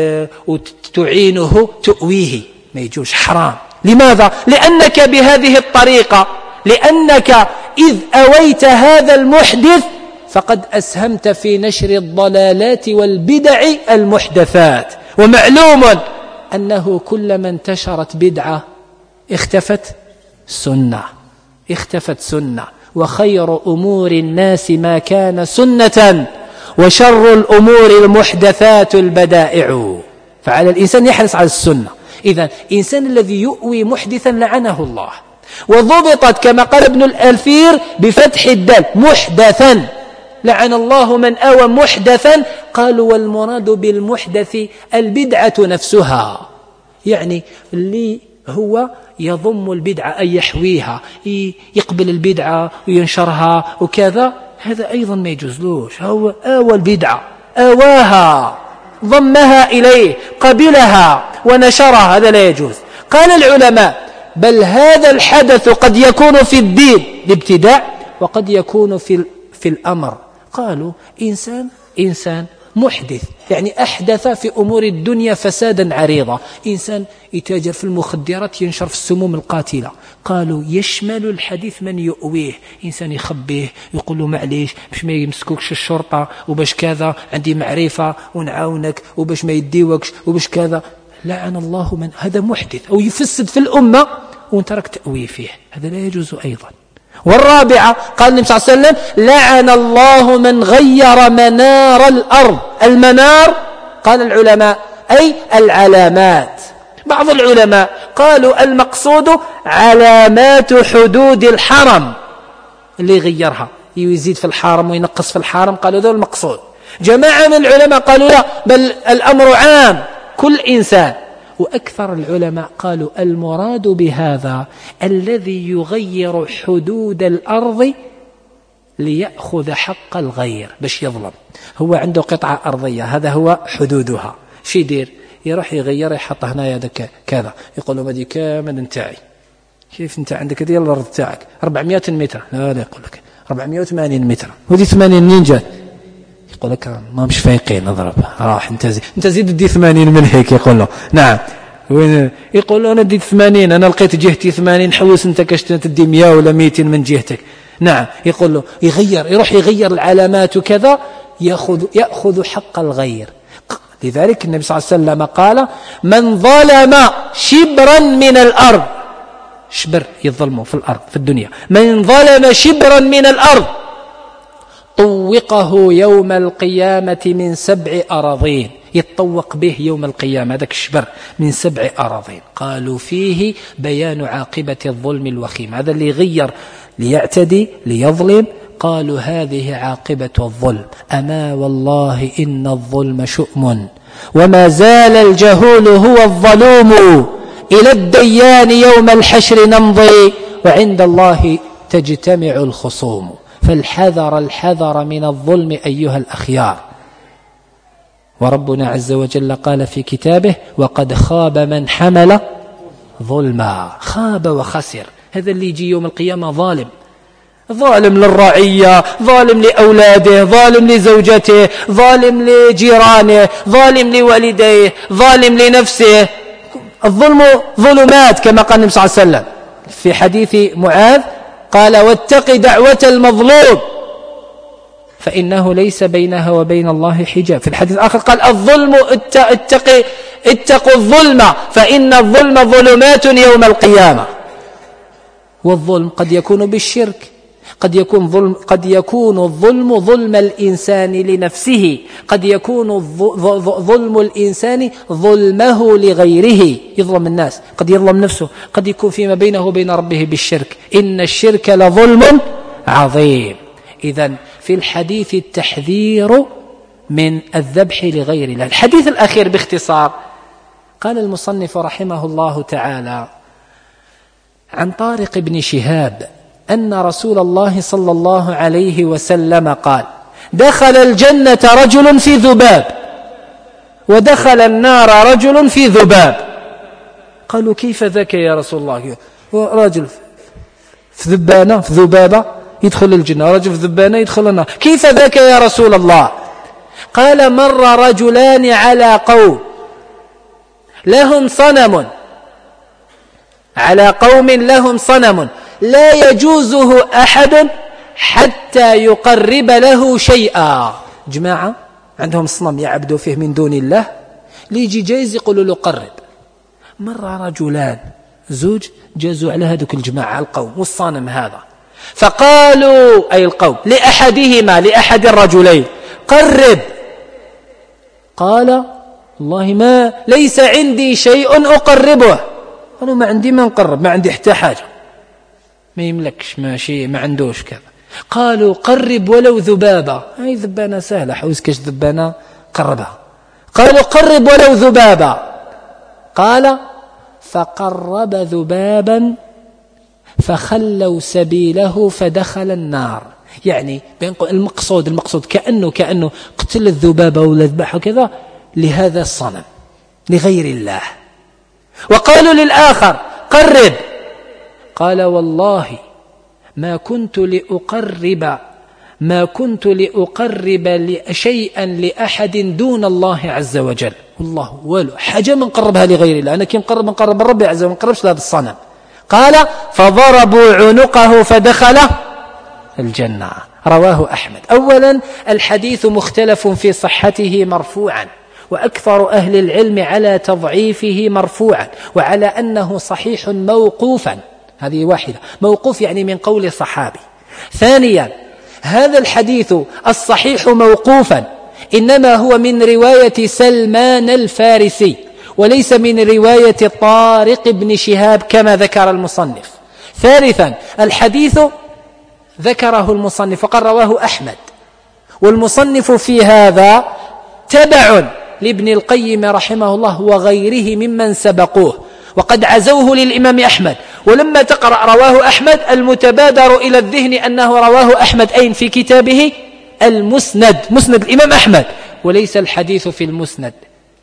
وتعينه تؤويه، ما يجوش، حرام. لماذا؟ لأنك بهذه الطريقة، لأنك إذ أويت هذا المحدث فقد أسهمت في نشر الضلالات والبدع المحدثات. ومعلوم أنه كلما انتشرت بدعة اختفت سنة، اختفت سنة. وخير أمور الناس ما كان سنة وشر الأمور المحدثات البدائع. فعلى الإنسان يحرص على السنة. إذن الإنسان الذي يؤوي محدثا لعنه الله. وضبطت كما قال ابن الألفير بفتح الدال محدثا، لعن الله من آوى محدثا. قالوا والمراد بالمحدث البدعة نفسها، يعني اللي هو يضم البدعة أي يحويها، يقبل البدعة وينشرها وكذا، هذا أيضا ما يجوزلوش. هو آوى البدعة، آواها، ضمها إليه، قبلها ونشرها، هذا لا يجوز. قال العلماء بل هذا الحدث قد يكون في الدين الابتداع وقد يكون في في الأمر. قالوا إنسان إنسان محدث، يعني أحدث في أمور الدنيا فسادا عريضا. إنسان يتاجر في المخدرات، ينشر في السموم القاتلة. قالوا يشمل الحديث من يؤويه، إنسان يخبيه يقول له معليش باش ما يمسكوكش الشرطة وباش كذا، عندي معرفة ونعاونك وباش ما يديوكش وباش كذا. لعن الله من هذا محدث أو يفسد في الأمة وانت راك تأوي فيه، هذا لا يجوز أيضا. والرابعة قال النبي صلى الله عليه وسلم لعن الله من غير منار الأرض. المنار قال العلماء أي العلامات. بعض العلماء قالوا المقصود علامات حدود الحرم، اللي يغيرها يزيد في الحرم وينقص في الحرم، قالوا ذا المقصود. جماعة من العلماء قالوا لا، بل الأمر عام كل إنسان. وأكثر العلماء قالوا المراد بهذا الذي يغير حدود الأرض ليأخذ حق الغير، باش يظلم. هو عنده قطعة أرضية، هذا هو حدودها، شي يدير؟ يروح يغير، يحط هنا هذا كذا، يقول له هذه كامل نتاعي. كيف انت عندك هذه الأرض تاعك أربعمائة متر؟ لا لا، يقول لك أربعمائة وثمانين متر. ودي ثمانين منين جات؟ يقول لك ما مش فايقين نضرب، راح انت زي انت زيد دي ثمانين من هيك. يقول له نعم. وين يقول له انا ديت ثمانين، انا لقيت جهتي ثمانين، حوس انت كاش تدي مئة ولا مئتين من جهتك. نعم. يقول له يغير، يروح يغير العلامات وكذا، ياخذ ياخذ حق الغير. لذلك النبي صلى الله عليه وسلم قال من ظلم شبرا من الارض، شبر يظلمه في الارض في الدنيا، من ظلم شبرا من الارض طوقه يوم القيامة من سبع أراضين. يتطوق به يوم القيامة هذاك الشبر من سبع أراضين. قالوا فيه بيان عاقبة الظلم الوخيم، هذا اللي يغير ليعتدي ليظلم، قالوا هذه عاقبة الظلم. أما والله إن الظلم شؤم وما زال الجهول هو الظلوم، إلى الديان يوم الحشر نمضي وعند الله تجتمع الخصوم. فالحذر الحذر من الظلم أيها الأخيار. وربنا عز وجل قال في كتابه وقد خاب من حمل ظلما. خاب وخسر، هذا اللي يجي يوم القيامة ظالم، ظالم للرعية، ظالم لأولاده، ظالم لزوجته، ظالم لجيرانه، ظالم لوالديه، ظالم لنفسه. الظلم ظلمات كما قال النبي صلى الله عليه وسلم في حديث معاذ، قال واتق دعوة المظلوم فإنه ليس بينها وبين الله حجاب. في الحديث الآخر قال الظلم اتق اتقوا الظلم فإن الظلم ظلمات يوم القيامة. والظلم قد يكون بالشرك، قد يكون ظلم قد يكون الظلم ظلم الإنسان لنفسه، قد يكون ظلم الإنسان ظلمه لغيره، يظلم الناس، قد يظلم نفسه، قد يكون فيما بينه وبين ربه بالشرك، إن الشرك لظلم عظيم. إذن في الحديث التحذير من الذبح لغير الله. الحديث الأخير باختصار، قال المصنف رحمه الله تعالى عن طارق بن شهاب أن رسول الله صلى الله عليه وسلم قال: دخل الجنة رجل في ذباب، ودخل النار رجل في ذباب. قالوا: كيف ذاك يا رسول الله؟ رجل في ذبانة في ذبابة يدخل الجنة، رجل في ذبانة يدخل النار، كيف ذاك يا رسول الله؟ قال: مر رجلان على قوم لهم صنم على قوم لهم صنم لا يجوزه أحد حتى يقرب له شيئا. جماعة عندهم صنم يعبدوا فيه من دون الله، ليجي جايز يقولوا له قرب. مر رجلان زوج جازوا على هذوك الجماعة القوم والصنم هذا، فقالوا أي القوم لأحدهما لأحد الرجلين: قرب. قال: والله ما ليس عندي شيء أقربه. قالوا: ما عندي ما نقرب، ما عندي حتى حاجة، ما يملكش، ماشي ما عندوش كذا. قالوا: قرب ولو ذبابة. أي ذبانة سهلة، حوز كاش ذبانة قربها. قالوا: قرب ولو ذبابة. قال: فقرب ذبابا فخلوا سبيله فدخل النار. يعني المقصود المقصود كأنه كأنه قتل الذبابة ولا ذبحه كذا لهذا الصنم لغير الله. وقالوا للآخر: قرب. قال: والله ما كنت لأقرب ما كنت لأقرب شيئا لأحد دون الله عز وجل. والله ولو حاجة من قربها لغير الله، أنا كي نقرب نقرب الرب عز وجل، ما نقربش لهذا الصنم. قال: فضربوا عنقه فدخل الجنة. رواه أحمد. أولا الحديث مختلف في صحته مرفوعا، وأكثر أهل العلم على تضعيفه مرفوعا، وعلى أنه صحيح موقوفا. هذه واحدة، موقوف يعني من قول صحابي. ثانيا هذا الحديث الصحيح موقوفا إنما هو من رواية سلمان الفارسي، وليس من رواية طارق بن شهاب كما ذكر المصنف. ثالثا الحديث ذكره المصنف وقد رواه أحمد، والمصنف في هذا تبع لابن القيم رحمه الله وغيره ممن سبقوه، وقد عزوه للإمام أحمد. ولما تقرأ رواه أحمد المتبادر إلى الذهن أنه رواه أحمد أين في كتابه المسند، مسند الإمام أحمد، وليس الحديث في المسند.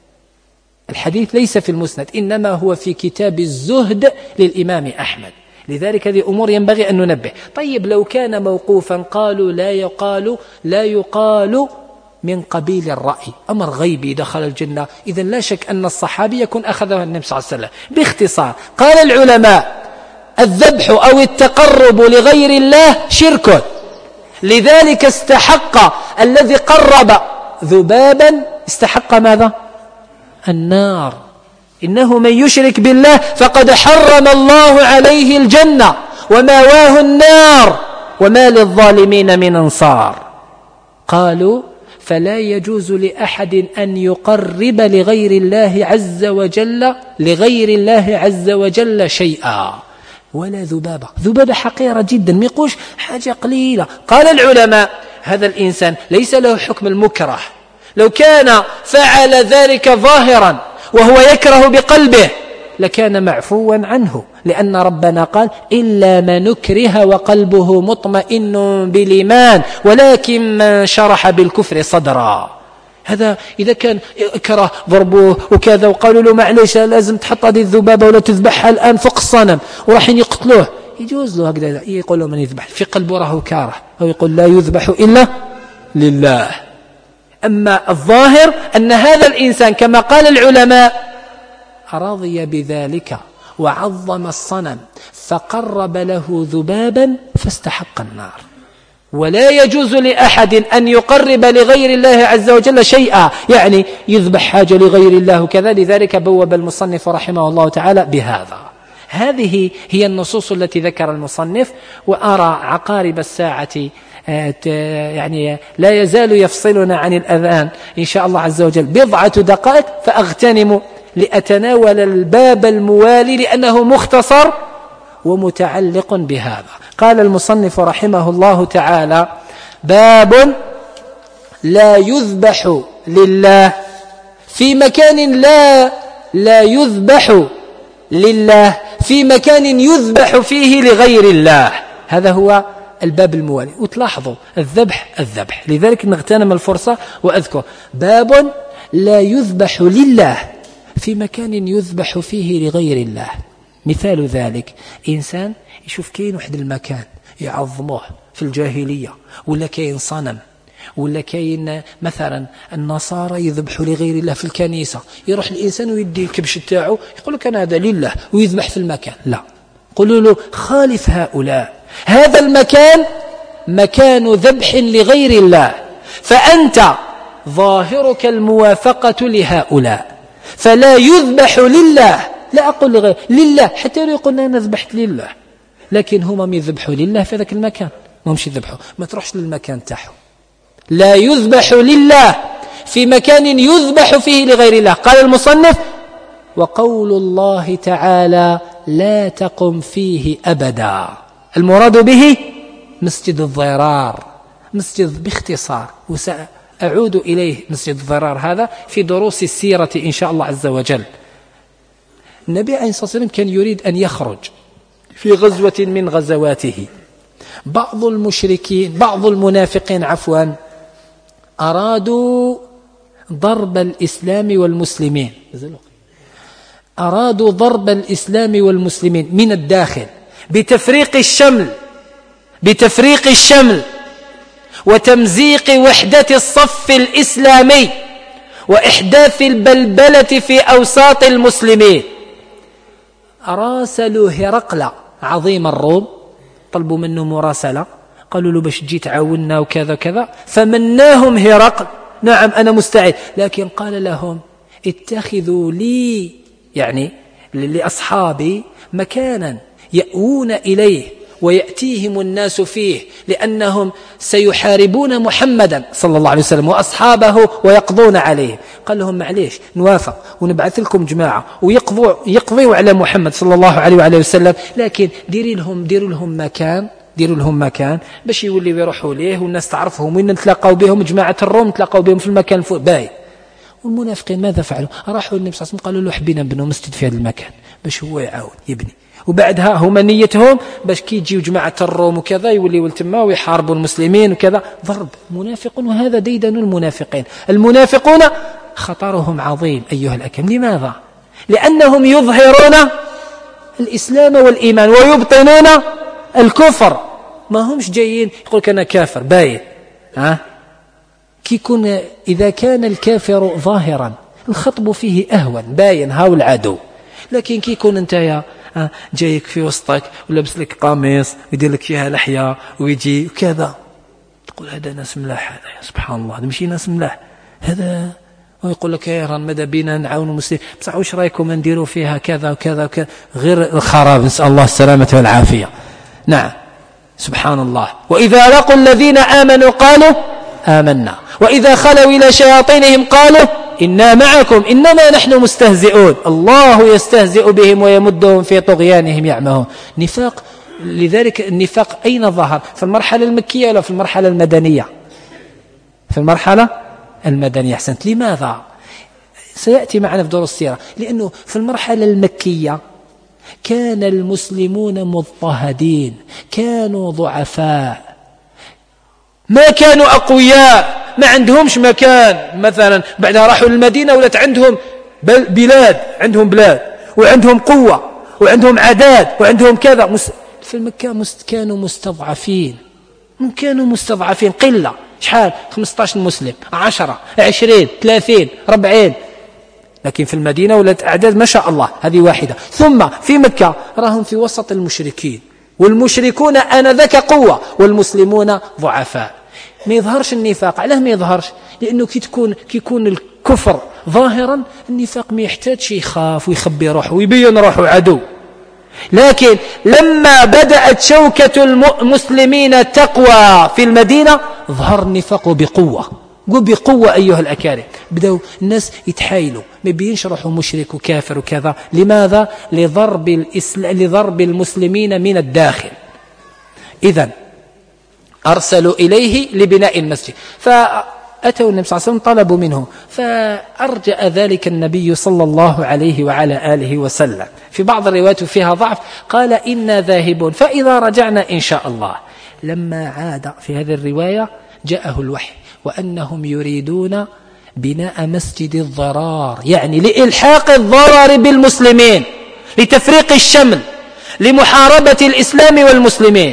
الحديث ليس في المسند، إنما هو في كتاب الزهد للإمام أحمد. لذلك هذه أمور ينبغي أن ننبه. طيب لو كان موقوفا قالوا لا يقال لا يقال من قبيل الرأي، أمر غيبي دخل الجنة، إذن لا شك أن الصحابي يكون أخذه النبي صلى الله عليه وسلم. باختصار قال العلماء: الذبح أو التقرب لغير الله شرك، لذلك استحق الذي قرب ذبابا استحق ماذا؟ النار. إنه من يشرك بالله فقد حرم الله عليه الجنة وماواه النار وما للظالمين من أنصار. قالوا: فلا يجوز لأحد أن يقرب لغير الله عز وجل لغير الله عز وجل شيئا، ولا ذبابة. ذبابة حقيرة جدا، ما يقولش حاجة قليلة. قال العلماء: هذا الإنسان ليس له حكم المكره، لو كان فعل ذلك ظاهرا وهو يكره بقلبه لكان معفوا عنه، لأن ربنا قال: إلا من نكره وقلبه مطمئن بالإيمان ولكن من شرح بالكفر صدرا. هذا إذا كان كره ضربوه وكذا وقالوا له معليش لازم تحط هذه الذبابة ولا تذبحها الآن فوق الصنم وراحين يقتلوه، يجوز له هكذا، يقول له من يذبح في قلبه راه كاره، أو يقول لا يذبح إلا لله. أما الظاهر أن هذا الإنسان كما قال العلماء رضي بذلك وعظم الصنم فقرب له ذبابا فاستحق النار. ولا يجوز لأحد أن يقرب لغير الله عز وجل شيئا، يعني يذبح حاجة لغير الله كذا. لذلك بوب المصنف رحمه الله تعالى بهذا. هذه هي النصوص التي ذكر المصنف. وأرى عقارب الساعة يعني لا يزال يفصلنا عن الأذان إن شاء الله عز وجل بضعة دقائق، فأغتنم لأتناول الباب الموالي لأنه مختصر ومتعلق بهذا. قال المصنف رحمه الله تعالى: باب لا يذبح لله في مكان لا لا يذبح لله في مكان يذبح فيه لغير الله. هذا هو الباب الموالي. وتلاحظوا الذبح الذبح، لذلك نغتنم الفرصة وأذكر: باب لا يذبح لله في مكان يذبح فيه لغير الله. مثال ذلك إنسان يشوف كاين واحد المكان يعظموه في الجاهلية، ولا كاين صنم، ولا كاين مثلا النصارى يذبحوا لغير الله في الكنيسة، يروح الإنسان ويدي الكبش تاعو يقول لك أنا هذا لله ويذبح في المكان. لا، قولوا له خالف هؤلاء، هذا المكان مكان ذبح لغير الله، فأنت ظاهرك الموافقة لهؤلاء، فلا يذبح لله. لا أقول لغير لله، حتى لو يقول أنا ذبحت لله، لكن هم يذبحوا لله في ذاك المكان، ما همش يذبحوا، ما تروحش للمكان تاعهم. لا يذبح لله في مكان يذبح فيه لغير الله. قال المصنف: وقول الله تعالى: لا تقم فيه أبدا. المراد به مسجد الضرار، مسجد باختصار، وسأعود إليه مسجد الضرار هذا في دروس السيرة إن شاء الله عز وجل. النبي عليه الصلاة والسلام كان يريد أن يخرج في غزوة من غزواته. بعض المشركين بعض المنافقين عفوا أرادوا ضرب الإسلام والمسلمين أرادوا ضرب الإسلام والمسلمين من الداخل بتفريق الشمل بتفريق الشمل وتمزيق وحدة الصف الإسلامي وإحداث البلبلة في أوساط المسلمين. أراسلوا هرقل عظيم الروم، طلبوا منه مراسلة، قالوا له باش تجي تعاوننا وكذا كذا، فمناهم هرقل: نعم أنا مستعد، لكن قال لهم: اتخذوا لي يعني لأصحابي مكانا يأوون إليه ويأتيهم الناس فيه، لأنهم سيحاربون محمدا صلى الله عليه وسلم وأصحابه ويقضون عليه. قال لهم: معليش نوافق ونبعث لكم جماعة ويقضوا يقضوا على محمد صلى الله عليه وعليه وسلم، لكن ديري لهم ديروا لهم مكان ديروا لهم مكان باش يولي يروحوا ليه والناس تعرفهم، وين نتلاقوا بهم جماعة الروم نتلاقوا بهم في المكان الفوق باي. والمنافقين ماذا فعلوا؟ راحوا للنبي صلى الله عليه وسلم قالوا له: حبينا نبنوا مسجد في هذا المكان باش هو يعاون يبني، وبعدها هما نيتهم باش كي يجيو جماعة الروم وكذا يوليوا التما ويحاربوا المسلمين وكذا. ضرب منافق، وهذا ديدن المنافقين. المنافقون خطرهم عظيم أيها الأكرام. لماذا؟ لأنهم يظهرون الإسلام والإيمان ويبطنون الكفر. ما همش جايين يقولك أنا كافر باين، ها كي يكون إذا كان الكافر ظاهرا الخطب فيه أهون باين هاو العدو، لكن كي يكون أنت يا جايك في وسطك ولبس لك قميص ويدير لك فيها لحية ويجي وكذا، تقول هذا ناس ملاح، هذا سبحان الله هذا ماشي ناس ملاح هذا، ويقول لك يا ران ماذا بينا نعاونوا المسلمين، بصح واش رايكم نديروا فيها كذا وكذا وكذا، غير الخراب، نسأل الله السلامة والعافية. نعم سبحان الله. وإذا لقوا الذين آمنوا قالوا آمنا، وإذا خلوا إلى شياطينهم قالوا إنا معكم إنما نحن مستهزئون. الله يستهزئ بهم ويمدهم في طغيانهم يعمهون. نفاق. لذلك النفاق أين ظهر؟ في المرحلة المكية ولا في المرحلة المدنية؟ في المرحلة المدنية. أحسنت. لماذا؟ سيأتي معنا في دروس السيرة. لأنه في المرحلة المكية كان المسلمون مضطهدين، كانوا ضعفاء، ما كانوا أقوياء، ما عندهمش مكان. مثلا بعدها راحوا للمدينة ولات عندهم بلاد، عندهم بلاد وعندهم قوة وعندهم عداد وعندهم كذا. في المكة كانوا مستضعفين، كانوا مستضعفين قلة. شحال؟ خمسة عشر مسلم، عشرة، عشرين، ثلاثين، أربعين. لكن في المدينة ولات أعداد ما شاء الله. هذه واحدة. ثم في مكة راهم في وسط المشركين، والمشركون آنذاك قوة والمسلمون ضعفاء. ما يظهرش النفاق. علاه ما يظهرش؟ لأنه كي تكون كي يكون الكفر ظاهرا، النفاق ما يحتاجش يخاف ويخبي روحه ويبين روحه عدو. لكن لما بدأت شوكة المسلمين تقوى في المدينة ظهر النفاق بقوة، قل بقوة أيها الأكارم. بدأوا الناس يتحايلوا، ما بينشرحوا مشرك وكافر وكذا. لماذا؟ لضرب, الإسل... لضرب المسلمين من الداخل. إذن أرسلوا إليه لبناء المسجد، فأتوا النبي صلى الله عليه وسلم طلبوا منه، فأرجأ ذلك النبي صلى الله عليه وعلى آله وسلم. في بعض الروايات فيها ضعف، قال إنا ذاهبون فإذا رجعنا إن شاء الله. لما عاد في هذه الرواية جاءه الوحي وأنهم يريدون بناء مسجد الضرار، يعني لإلحاق الضرر بالمسلمين، لتفريق الشمل، لمحاربة الإسلام والمسلمين.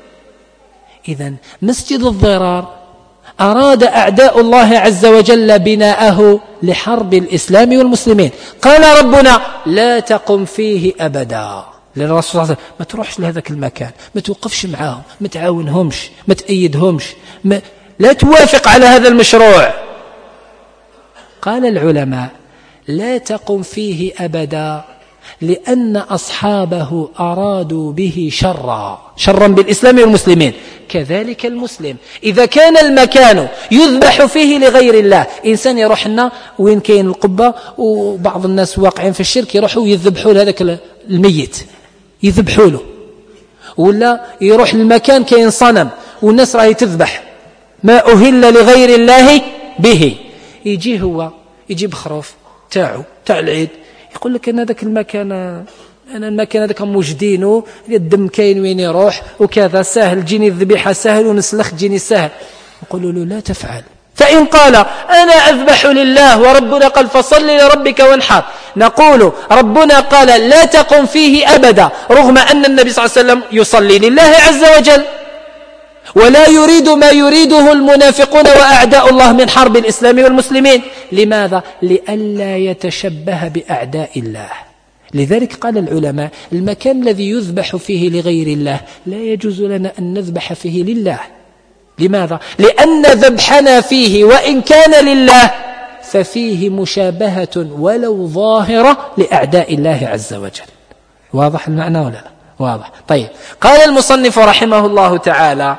إذن مسجد الضرار أراد أعداء الله عز وجل بناءه لحرب الإسلام والمسلمين. قال ربنا لا تقم فيه أبدا للرسول صلى الله عليه وسلم، ما تروحش لهذاك المكان، ما توقفش معاهم، ما تعاونهمش، ما تأيدهمش، ما لا توافق على هذا المشروع. قال العلماء لا تقم فيه أبدا لأن أصحابه أرادوا به شرا، شرا بالإسلام والمسلمين. كذلك المسلم إذا كان المكان يذبح فيه لغير الله، إنسان يروح لنا وين كاين القبة وبعض الناس واقعين في الشرك يروحوا يذبحوا لهذاك الميت، يذبحوا له، ولا يروح للمكان كاين صنم والناس راهي تذبح ما أهل لغير الله به، يجي هو يجيب خروف تاعو تاع العيد يقول لك أن هذاك المكان أنا المكان هذاك موجدينه، الدم كاين وين يروح وكذا سهل، جيني الذبيحة سهل ونسلخ جيني سهل. نقول له لا تفعل. فإن قال أنا أذبح لله وربنا قال فصل لربك وانحر، نقول ربنا قال لا تقم فيه أبدا، رغم أن النبي صلى الله عليه وسلم يصلي لله عز وجل ولا يريد ما يريده المنافقون وأعداء الله من حرب الإسلام والمسلمين. لماذا؟ لئلا يتشبه بأعداء الله. لذلك قال العلماء المكان الذي يذبح فيه لغير الله لا يجوز لنا أن نذبح فيه لله. لماذا؟ لأن ذبحنا فيه وإن كان لله ففيه مشابهة ولو ظاهرة لأعداء الله عز وجل. واضح المعنى ولا لا؟ واضح. طيب، قال المصنف رحمه الله تعالى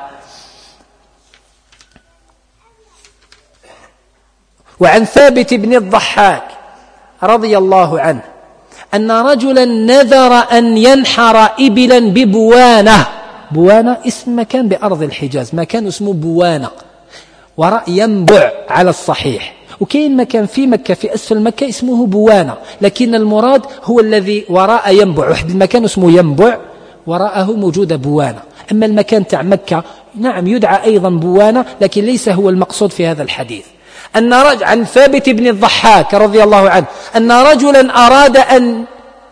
وعن ثابت بن الضحاك رضي الله عنه أن رجلا نذر أن ينحر إبلا ببوانة. بوانة اسم مكان بأرض الحجاز، مكان اسمه بوانة وراء ينبع على الصحيح، وكاين مكان في مكة في أسفل مكة اسمه بوانة، لكن المراد هو الذي وراء ينبع، واحد المكان اسمه ينبع وراءه موجودة بوانة. أما المكان تاع مكة نعم يدعى أيضا بوانة، لكن ليس هو المقصود في هذا الحديث. أن رجل عن ثابت بن الضحاك رضي الله عنه أن رجلا أراد أن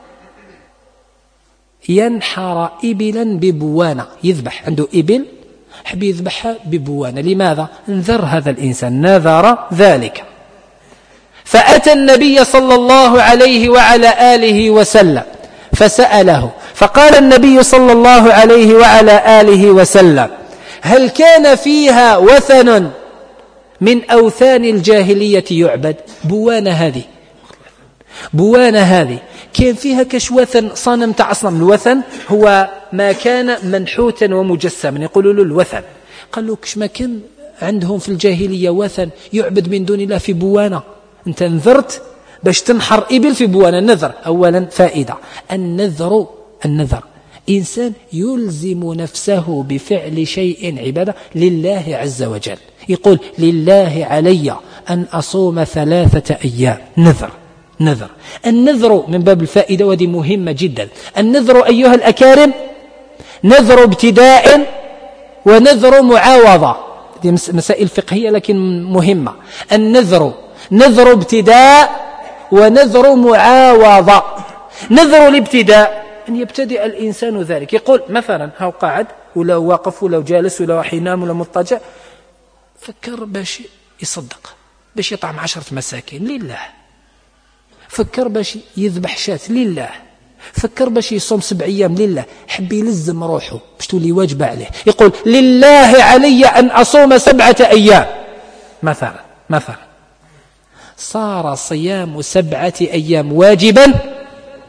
ينحر إبلا ببوانة، يذبح عنده إبل حب يذبحها ببوانة. لماذا؟ انذر هذا الإنسان، نذر ذلك. فأتى النبي صلى الله عليه وعلى آله وسلم فسأله، فقال النبي صلى الله عليه وعلى آله وسلم هل كان فيها وثن من أوثان الجاهلية يعبد؟ بوانة هذه بوانة هذه كان فيها كش وثن، صنم تاع أصنام. الوثن هو ما كان منحوتا ومجسما يقولوا له الوثن. قال له كش ما كان عندهم في الجاهلية وثن يعبد من دون الله في بوانة، أنت نذرت باش تنحر إبل في بوانة. النذر أولا فائدة، النذر النذر إنسان يلزم نفسه بفعل شيء عبادة لله عز وجل، يقول لله علي أن أصوم ثلاثة أيام، نذر نذر. النذر من باب الفائدة ودي مهمة جدا. النذر أيها الأكارم نذر ابتداء ونذر معاوضة، دي مسائل فقهية لكن مهمة. النذر نذر ابتداء ونذر معاوضة. نذر الابتداء أن يبتدئ الإنسان ذلك، يقول مثلا هاو قاعد ولا واقف ولا جالس ولا حينام ولا مضطجع، فكر باش يصدق، باش يطعم عشرة مساكين لله، فكر باش يذبح شاة لله، فكر باش يصوم سبع أيام لله، حب يلزم روحه باش تولي واجب عليه، يقول لله علي أن أصوم سبعة أيام مثلا مثلا صار صيام سبعة أيام واجبا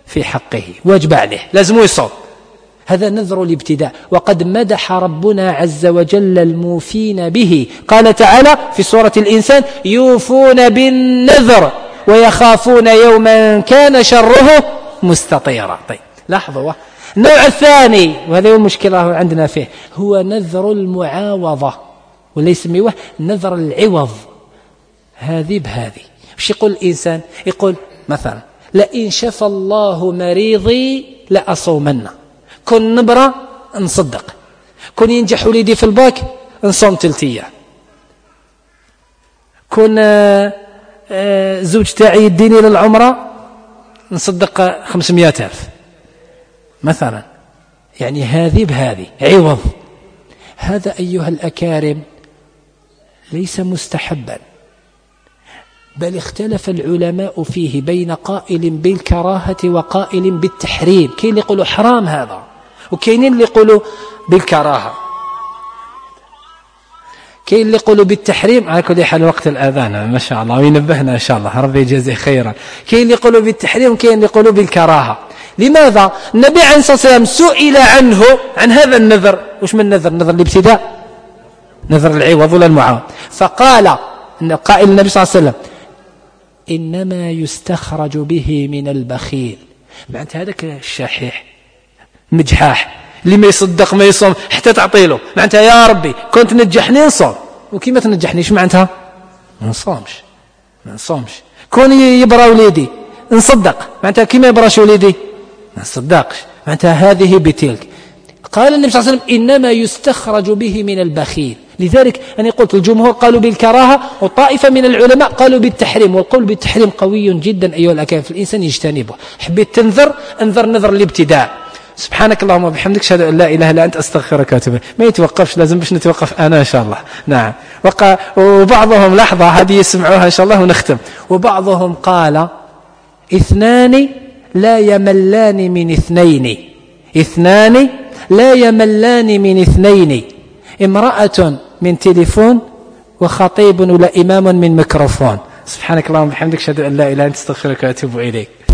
في حقه واجب عليه لازم يصوم. هذا نذر الابتداء، وقد مدح ربنا عز وجل الموفين به. قال تعالى في سورة الإنسان: يوفون بالنذر ويخافون يوما كان شره مستطيرا. طيب لاحظوا النوع الثاني، وهذا هو المشكلة عندنا فيه، هو نذر المعاوضة، ولا يسميه نذر العوض. هذه بهذه وش يقول الإنسان؟ يقول مثلا: لئن شفى الله مريضي لأصومن، كن نبرة نصدق، كن ينجح وليدي في الباك نصوم تلتية، كن زوج تاعي يديني للعمرة نصدق خمسمائة ألف مثلا. يعني هذه بهذه عوض. هذا أيها الأكارم ليس مستحبا، بل اختلف العلماء فيه بين قائل بالكراهة وقائل بالتحريم. كاين اللي يقولوا حرام هذا، وكاينين اللي يقولوا بالكراهة، كاين اللي يقولوا بالتحريم. على كل حال وقت الأذان ما شاء الله وينبهنا إن شاء الله، ربي يجازيه خيرا. كاين اللي يقولوا بالتحريم وكاين اللي يقولوا بالكراهة. لماذا؟ النبي عليه الصلاة والسلام سئل عنه عن هذا النذر. وش من نذر؟ نذر الابتداء، نذر العوض ولا المعاوض. فقال قائل النبي صلى الله عليه وسلم: إنما يستخرج به من البخيل. معنى هذاك الشحيح مجحاح اللي ما يصدق ما يصوم حتى تعطيله، معناتها يا ربي كنت نجحني نصوم، وكي ما تنجحنيش معناتها ما نصومش ما نصومش. كون يبرى وليدي نصدق، معناتها كي ما يبراش وليدي ما نصدقش، معناتها هذه بتلك. قال النبي صلى الله عليه وسلم: إنما يستخرج به من البخيل. لذلك أنا قلت الجمهور قالوا بالكراهة، وطائفة من العلماء قالوا بالتحريم، والقول بالتحريم قوي جدا أيها الأكارم، في الإنسان يجتنبه. حبيت تنذر انذر نذر الابتداء. سبحانك اللهم وبحمدك أشهد أن لا إله إلا أنت أستغفرك وأتوب إليك. ما يتوقفش، لازم باش نتوقف أنا إن شاء الله. نعم. وقع وبعضهم لحظة هذه يسمعوها إن شاء الله ونختم. وبعضهم قال: اثنان لا يملان من اثنين، اثنان لا يملان من اثنين، امرأة من تليفون وخطيب ولا إمام من ميكروفون. سبحانك اللهم وبحمدك أشهد أن لا إله إلا أنت أستغفرك وأتوب إليك.